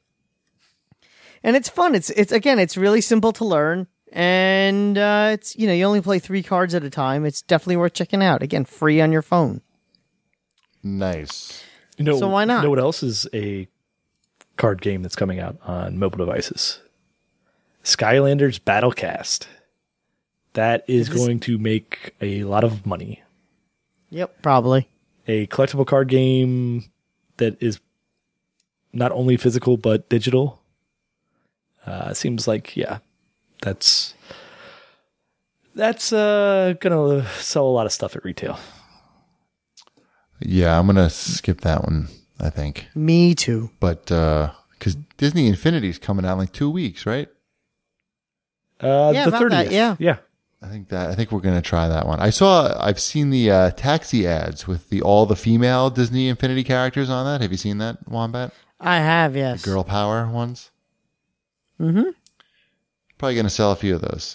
Speaker 2: And it's fun. It's it's again, it's really simple to learn, and uh, it's you know you only play three cards at a time. It's definitely worth checking out. Again, free on your phone.
Speaker 1: Nice.
Speaker 3: You know,
Speaker 2: So why not?
Speaker 3: You know what else is a card game that's coming out on mobile devices? Skylanders Battlecast. That is
Speaker 2: This-
Speaker 3: going to make a lot of money.
Speaker 2: Yep, probably.
Speaker 3: A collectible card game that is not only physical but digital. Uh, seems like, yeah, that's that's uh, gonna sell a lot of stuff at retail.
Speaker 1: Yeah, I'm gonna skip that one. I think,
Speaker 2: Me too.
Speaker 1: but because Disney Infinity is coming out in like two weeks, right?
Speaker 3: Uh,
Speaker 2: Yeah,
Speaker 3: the
Speaker 2: about that,
Speaker 3: thirtieth,
Speaker 2: yeah.
Speaker 3: yeah.
Speaker 1: I think that I think we're gonna try that one. I saw I've seen the uh, taxi ads with the all the female Disney Infinity characters on that. Have you seen that, Wombat?
Speaker 2: I have, yes.
Speaker 1: Girl power ones.
Speaker 2: Mm-hmm.
Speaker 1: Probably gonna sell a few of those.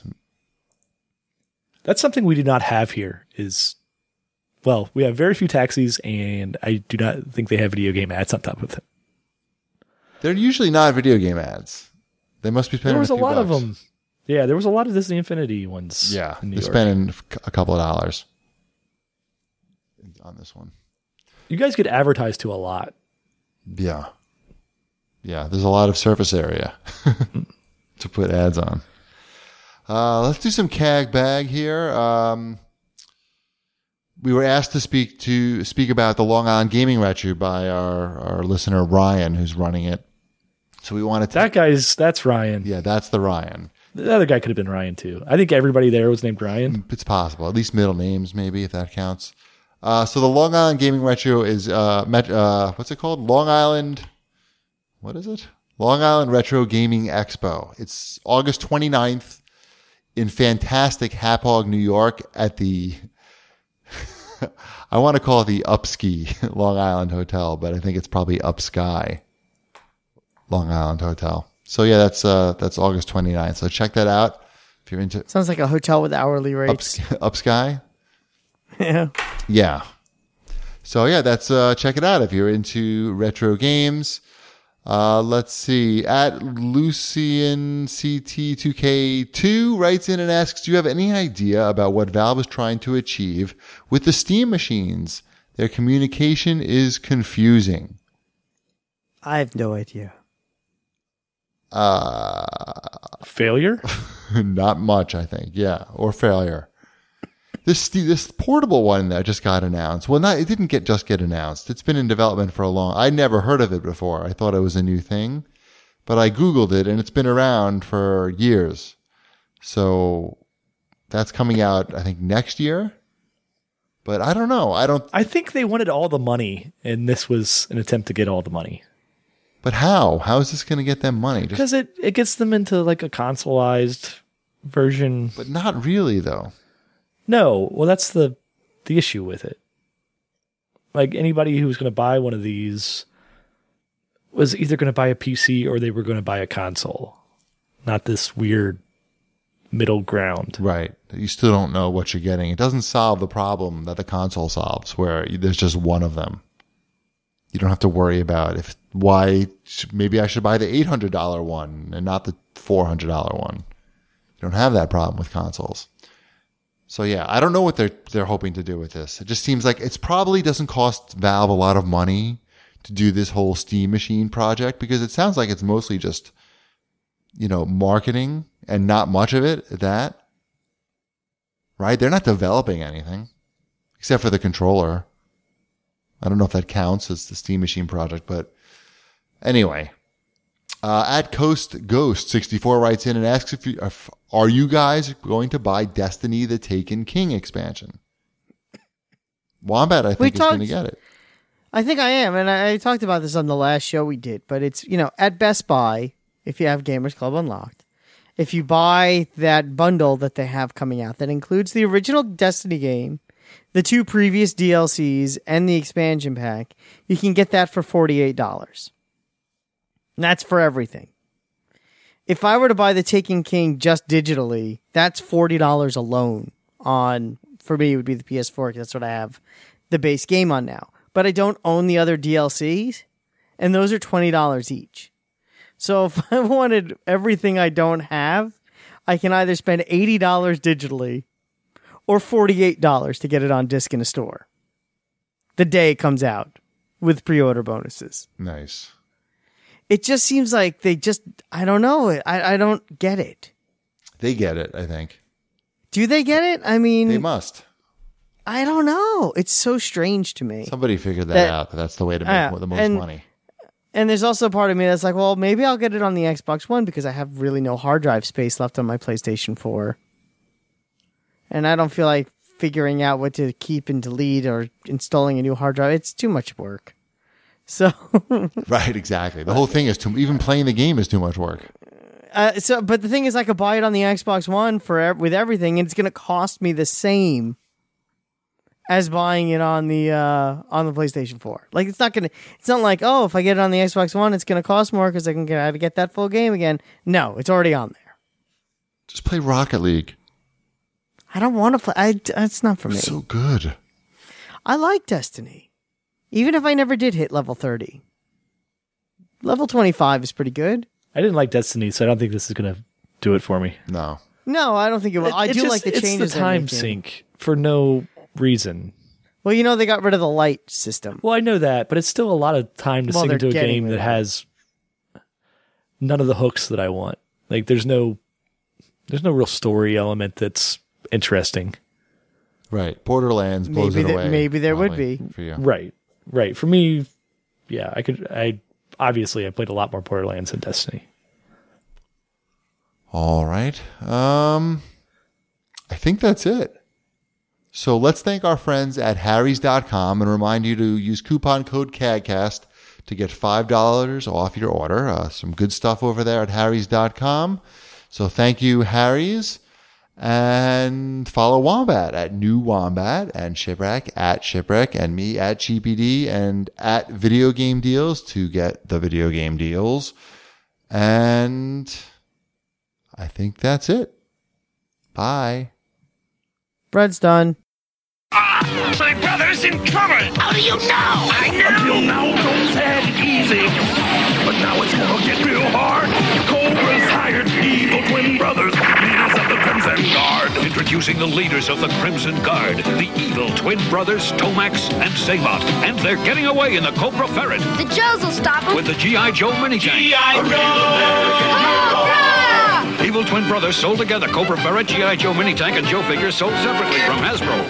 Speaker 3: That's something we do not have here. Is well, we have very few taxis, and I do not think they have video game ads on top of them.
Speaker 1: They're usually not video game ads. They must be spending.
Speaker 3: There was a,
Speaker 1: few
Speaker 3: lot of
Speaker 1: bucks.
Speaker 3: them. Yeah, there was a lot of Disney Infinity ones.
Speaker 1: Yeah,
Speaker 3: in New
Speaker 1: they're
Speaker 3: York.
Speaker 1: spending a couple of dollars on this one.
Speaker 3: You guys get advertised to a lot.
Speaker 1: Yeah. Yeah, there's a lot of surface area to put ads on. Uh, let's do some C A G bag here. Um, we were asked to speak to speak about the Long Island Gaming Retro by our, our listener Ryan, who's running it. So we wanted to.
Speaker 3: That guy's that's Ryan.
Speaker 1: Yeah, that's the Ryan.
Speaker 3: The other guy could have been Ryan too. I think everybody there was named Ryan.
Speaker 1: It's possible. At least middle names, maybe, if that counts. Uh, so the Long Island Gaming Retro is, uh, met, uh, what's it called? Long Island, what is it? Long Island Retro Gaming Expo. It's August twenty-ninth in fantastic Hapog, New York at the, I want to call it the Upski Long Island Hotel, but I think it's probably Upsky Long Island Hotel. So yeah, that's, uh, that's August twenty-ninth. So check that out if you're into
Speaker 2: Sounds like a hotel with hourly rates.
Speaker 1: Ups, Upsky.
Speaker 2: Yeah.
Speaker 1: Yeah. So yeah, that's uh check it out if you're into retro games. Uh let's see. At Lucian C T two K two writes in and asks, do you have any idea about what Valve is trying to achieve with the Steam machines? Their communication is confusing.
Speaker 2: I have no idea.
Speaker 1: Uh
Speaker 3: Failure.
Speaker 1: not much, I think. Yeah, or failure. This this portable one that just got announced. Well, not it didn't get just get announced. It's been in development for a long. I never heard of it before. I thought it was a new thing, but I googled it and it's been around for years. So that's coming out, I think, next year. But I don't know. I don't.
Speaker 3: I think they wanted all the money, and this was an attempt to get all the money.
Speaker 1: But how? How is this going to get them money? Just,
Speaker 3: Because it, it gets them into like a consoleized version.
Speaker 1: but not really though.
Speaker 3: No, well, that's the the issue with it. Like anybody who was going to buy one of these was either going to buy a P C or they were going to buy a console, not this weird middle ground.
Speaker 1: Right. You still don't know what you're getting. It doesn't solve the problem that the console solves, where there's just one of them. You don't have to worry about if why maybe I should buy the eight hundred dollars one and not the four hundred dollars one. You don't have that problem with consoles. So yeah, I don't know what they're they're hoping to do with this. It just seems like it's probably doesn't cost Valve a lot of money to do this whole Steam Machine project, because it sounds like it's mostly just, you know, marketing and not much of it at that. Right? They're not developing anything except for the controller. I don't know if that counts as the Steam Machine project, but anyway. Uh, at Coast Ghost sixty-four writes in and asks if you, if, are you guys going to buy Destiny the Taken King expansion? Wombat, I think,
Speaker 2: We
Speaker 1: is going to
Speaker 2: talked-
Speaker 1: get it.
Speaker 2: I think I am, and I, I talked about this on the last show we did, but it's, you know, at Best Buy, if you have Gamers Club Unlocked, if you buy that bundle that they have coming out that includes the original Destiny game, the two previous D L Cs, and the expansion pack, you can get that for forty-eight dollars. And that's for everything. If I were to buy the Taken King just digitally, that's forty dollars alone on, for me, it would be the P S four, because that's what I have the base game on now. But I don't own the other D L Cs, and those are twenty dollars each. So if I wanted everything I don't have, I can either spend eighty dollars digitally or forty-eight dollars to get it on disc in a store the day it comes out with pre-order bonuses.
Speaker 1: Nice.
Speaker 2: It just seems like they just, I don't know. I, I don't get it.
Speaker 1: They get it, I think.
Speaker 2: Do they get it? I mean,
Speaker 1: They must.
Speaker 2: I don't know. It's so strange to me.
Speaker 1: Somebody figured that,
Speaker 2: That-
Speaker 1: out. That that's the way to make
Speaker 2: Uh,
Speaker 1: the most
Speaker 2: and-
Speaker 1: money.
Speaker 2: And there's also a part of me that's like, well, maybe I'll get it on the Xbox One because I have really no hard drive space left on my PlayStation four. And I don't feel like figuring out what to keep and delete or installing a new hard drive. It's too much work. So,
Speaker 1: Right, exactly. The whole thing is too, even playing the game is too much work.
Speaker 2: uh, so, but the thing is, I could buy it on the Xbox One for ev- with everything, and it's going to cost me the same as buying it on the uh, on the PlayStation four. Like, it's not going to. It's not like, oh, if I get it on the Xbox One, it's going to cost more because I can get I have to get that full game again. No, it's already on there.
Speaker 1: Just play Rocket League.
Speaker 2: I don't want to play. I, it's not for me.
Speaker 1: So good.
Speaker 2: I like Destiny, even if I never did hit level thirty. Level twenty-five is pretty good.
Speaker 3: I didn't like Destiny, so I don't think this is going to do it for me.
Speaker 1: No.
Speaker 2: No, I don't think it will. I
Speaker 3: It- it
Speaker 2: do
Speaker 3: just-
Speaker 2: like the
Speaker 3: it's
Speaker 2: changes.
Speaker 3: the
Speaker 2: they're
Speaker 3: time
Speaker 2: making.
Speaker 3: sink for no reason.
Speaker 2: Well, you know, they got rid of the light system.
Speaker 3: Well, I know that, but it's still a lot of time to
Speaker 2: Well,
Speaker 3: sink
Speaker 2: they're
Speaker 3: into a
Speaker 2: getting
Speaker 3: game
Speaker 2: rid
Speaker 3: that
Speaker 2: of it.
Speaker 3: has none of the hooks that I want. Like, there's no, there's no real story element that's interesting.
Speaker 1: Right. Borderlands blows
Speaker 2: Maybe
Speaker 1: it
Speaker 2: there-
Speaker 1: away.
Speaker 2: maybe there would
Speaker 1: probably,
Speaker 2: be.
Speaker 1: For you.
Speaker 3: Right, right. For me, yeah, I could. I obviously I played a lot more Borderlands than Destiny.
Speaker 1: All right. Um, I think that's it. So let's thank our friends at harrys dot com and remind you to use coupon code CADcast to get five dollars off your order. Uh, some good stuff over there at harrys dot com. So thank you, Harry's. And follow Wombat at New Wombat and Shipwreck at Shipwreck and me at G P D and at Video Game Deals to get the video game deals. And I think that's it. Bye.
Speaker 2: Bread's done.
Speaker 4: My brother's in trouble! How do you know? I know! Until now, those had it easy. But now it's gonna get real hard. Cobra's hired evil twin brothers, leaders of the Crimson Guard.
Speaker 5: Introducing the leaders of the Crimson Guard, the evil twin brothers Tomax and Zaymot. And they're getting away in the Cobra Ferret
Speaker 6: The Joes will stop him.
Speaker 5: with the G I. Joe mini tank.
Speaker 6: Cobra!
Speaker 5: Evil twin brothers sold together. Cobra Ferret, G I. Joe mini tank, and Joe figures sold separately from Hasbro.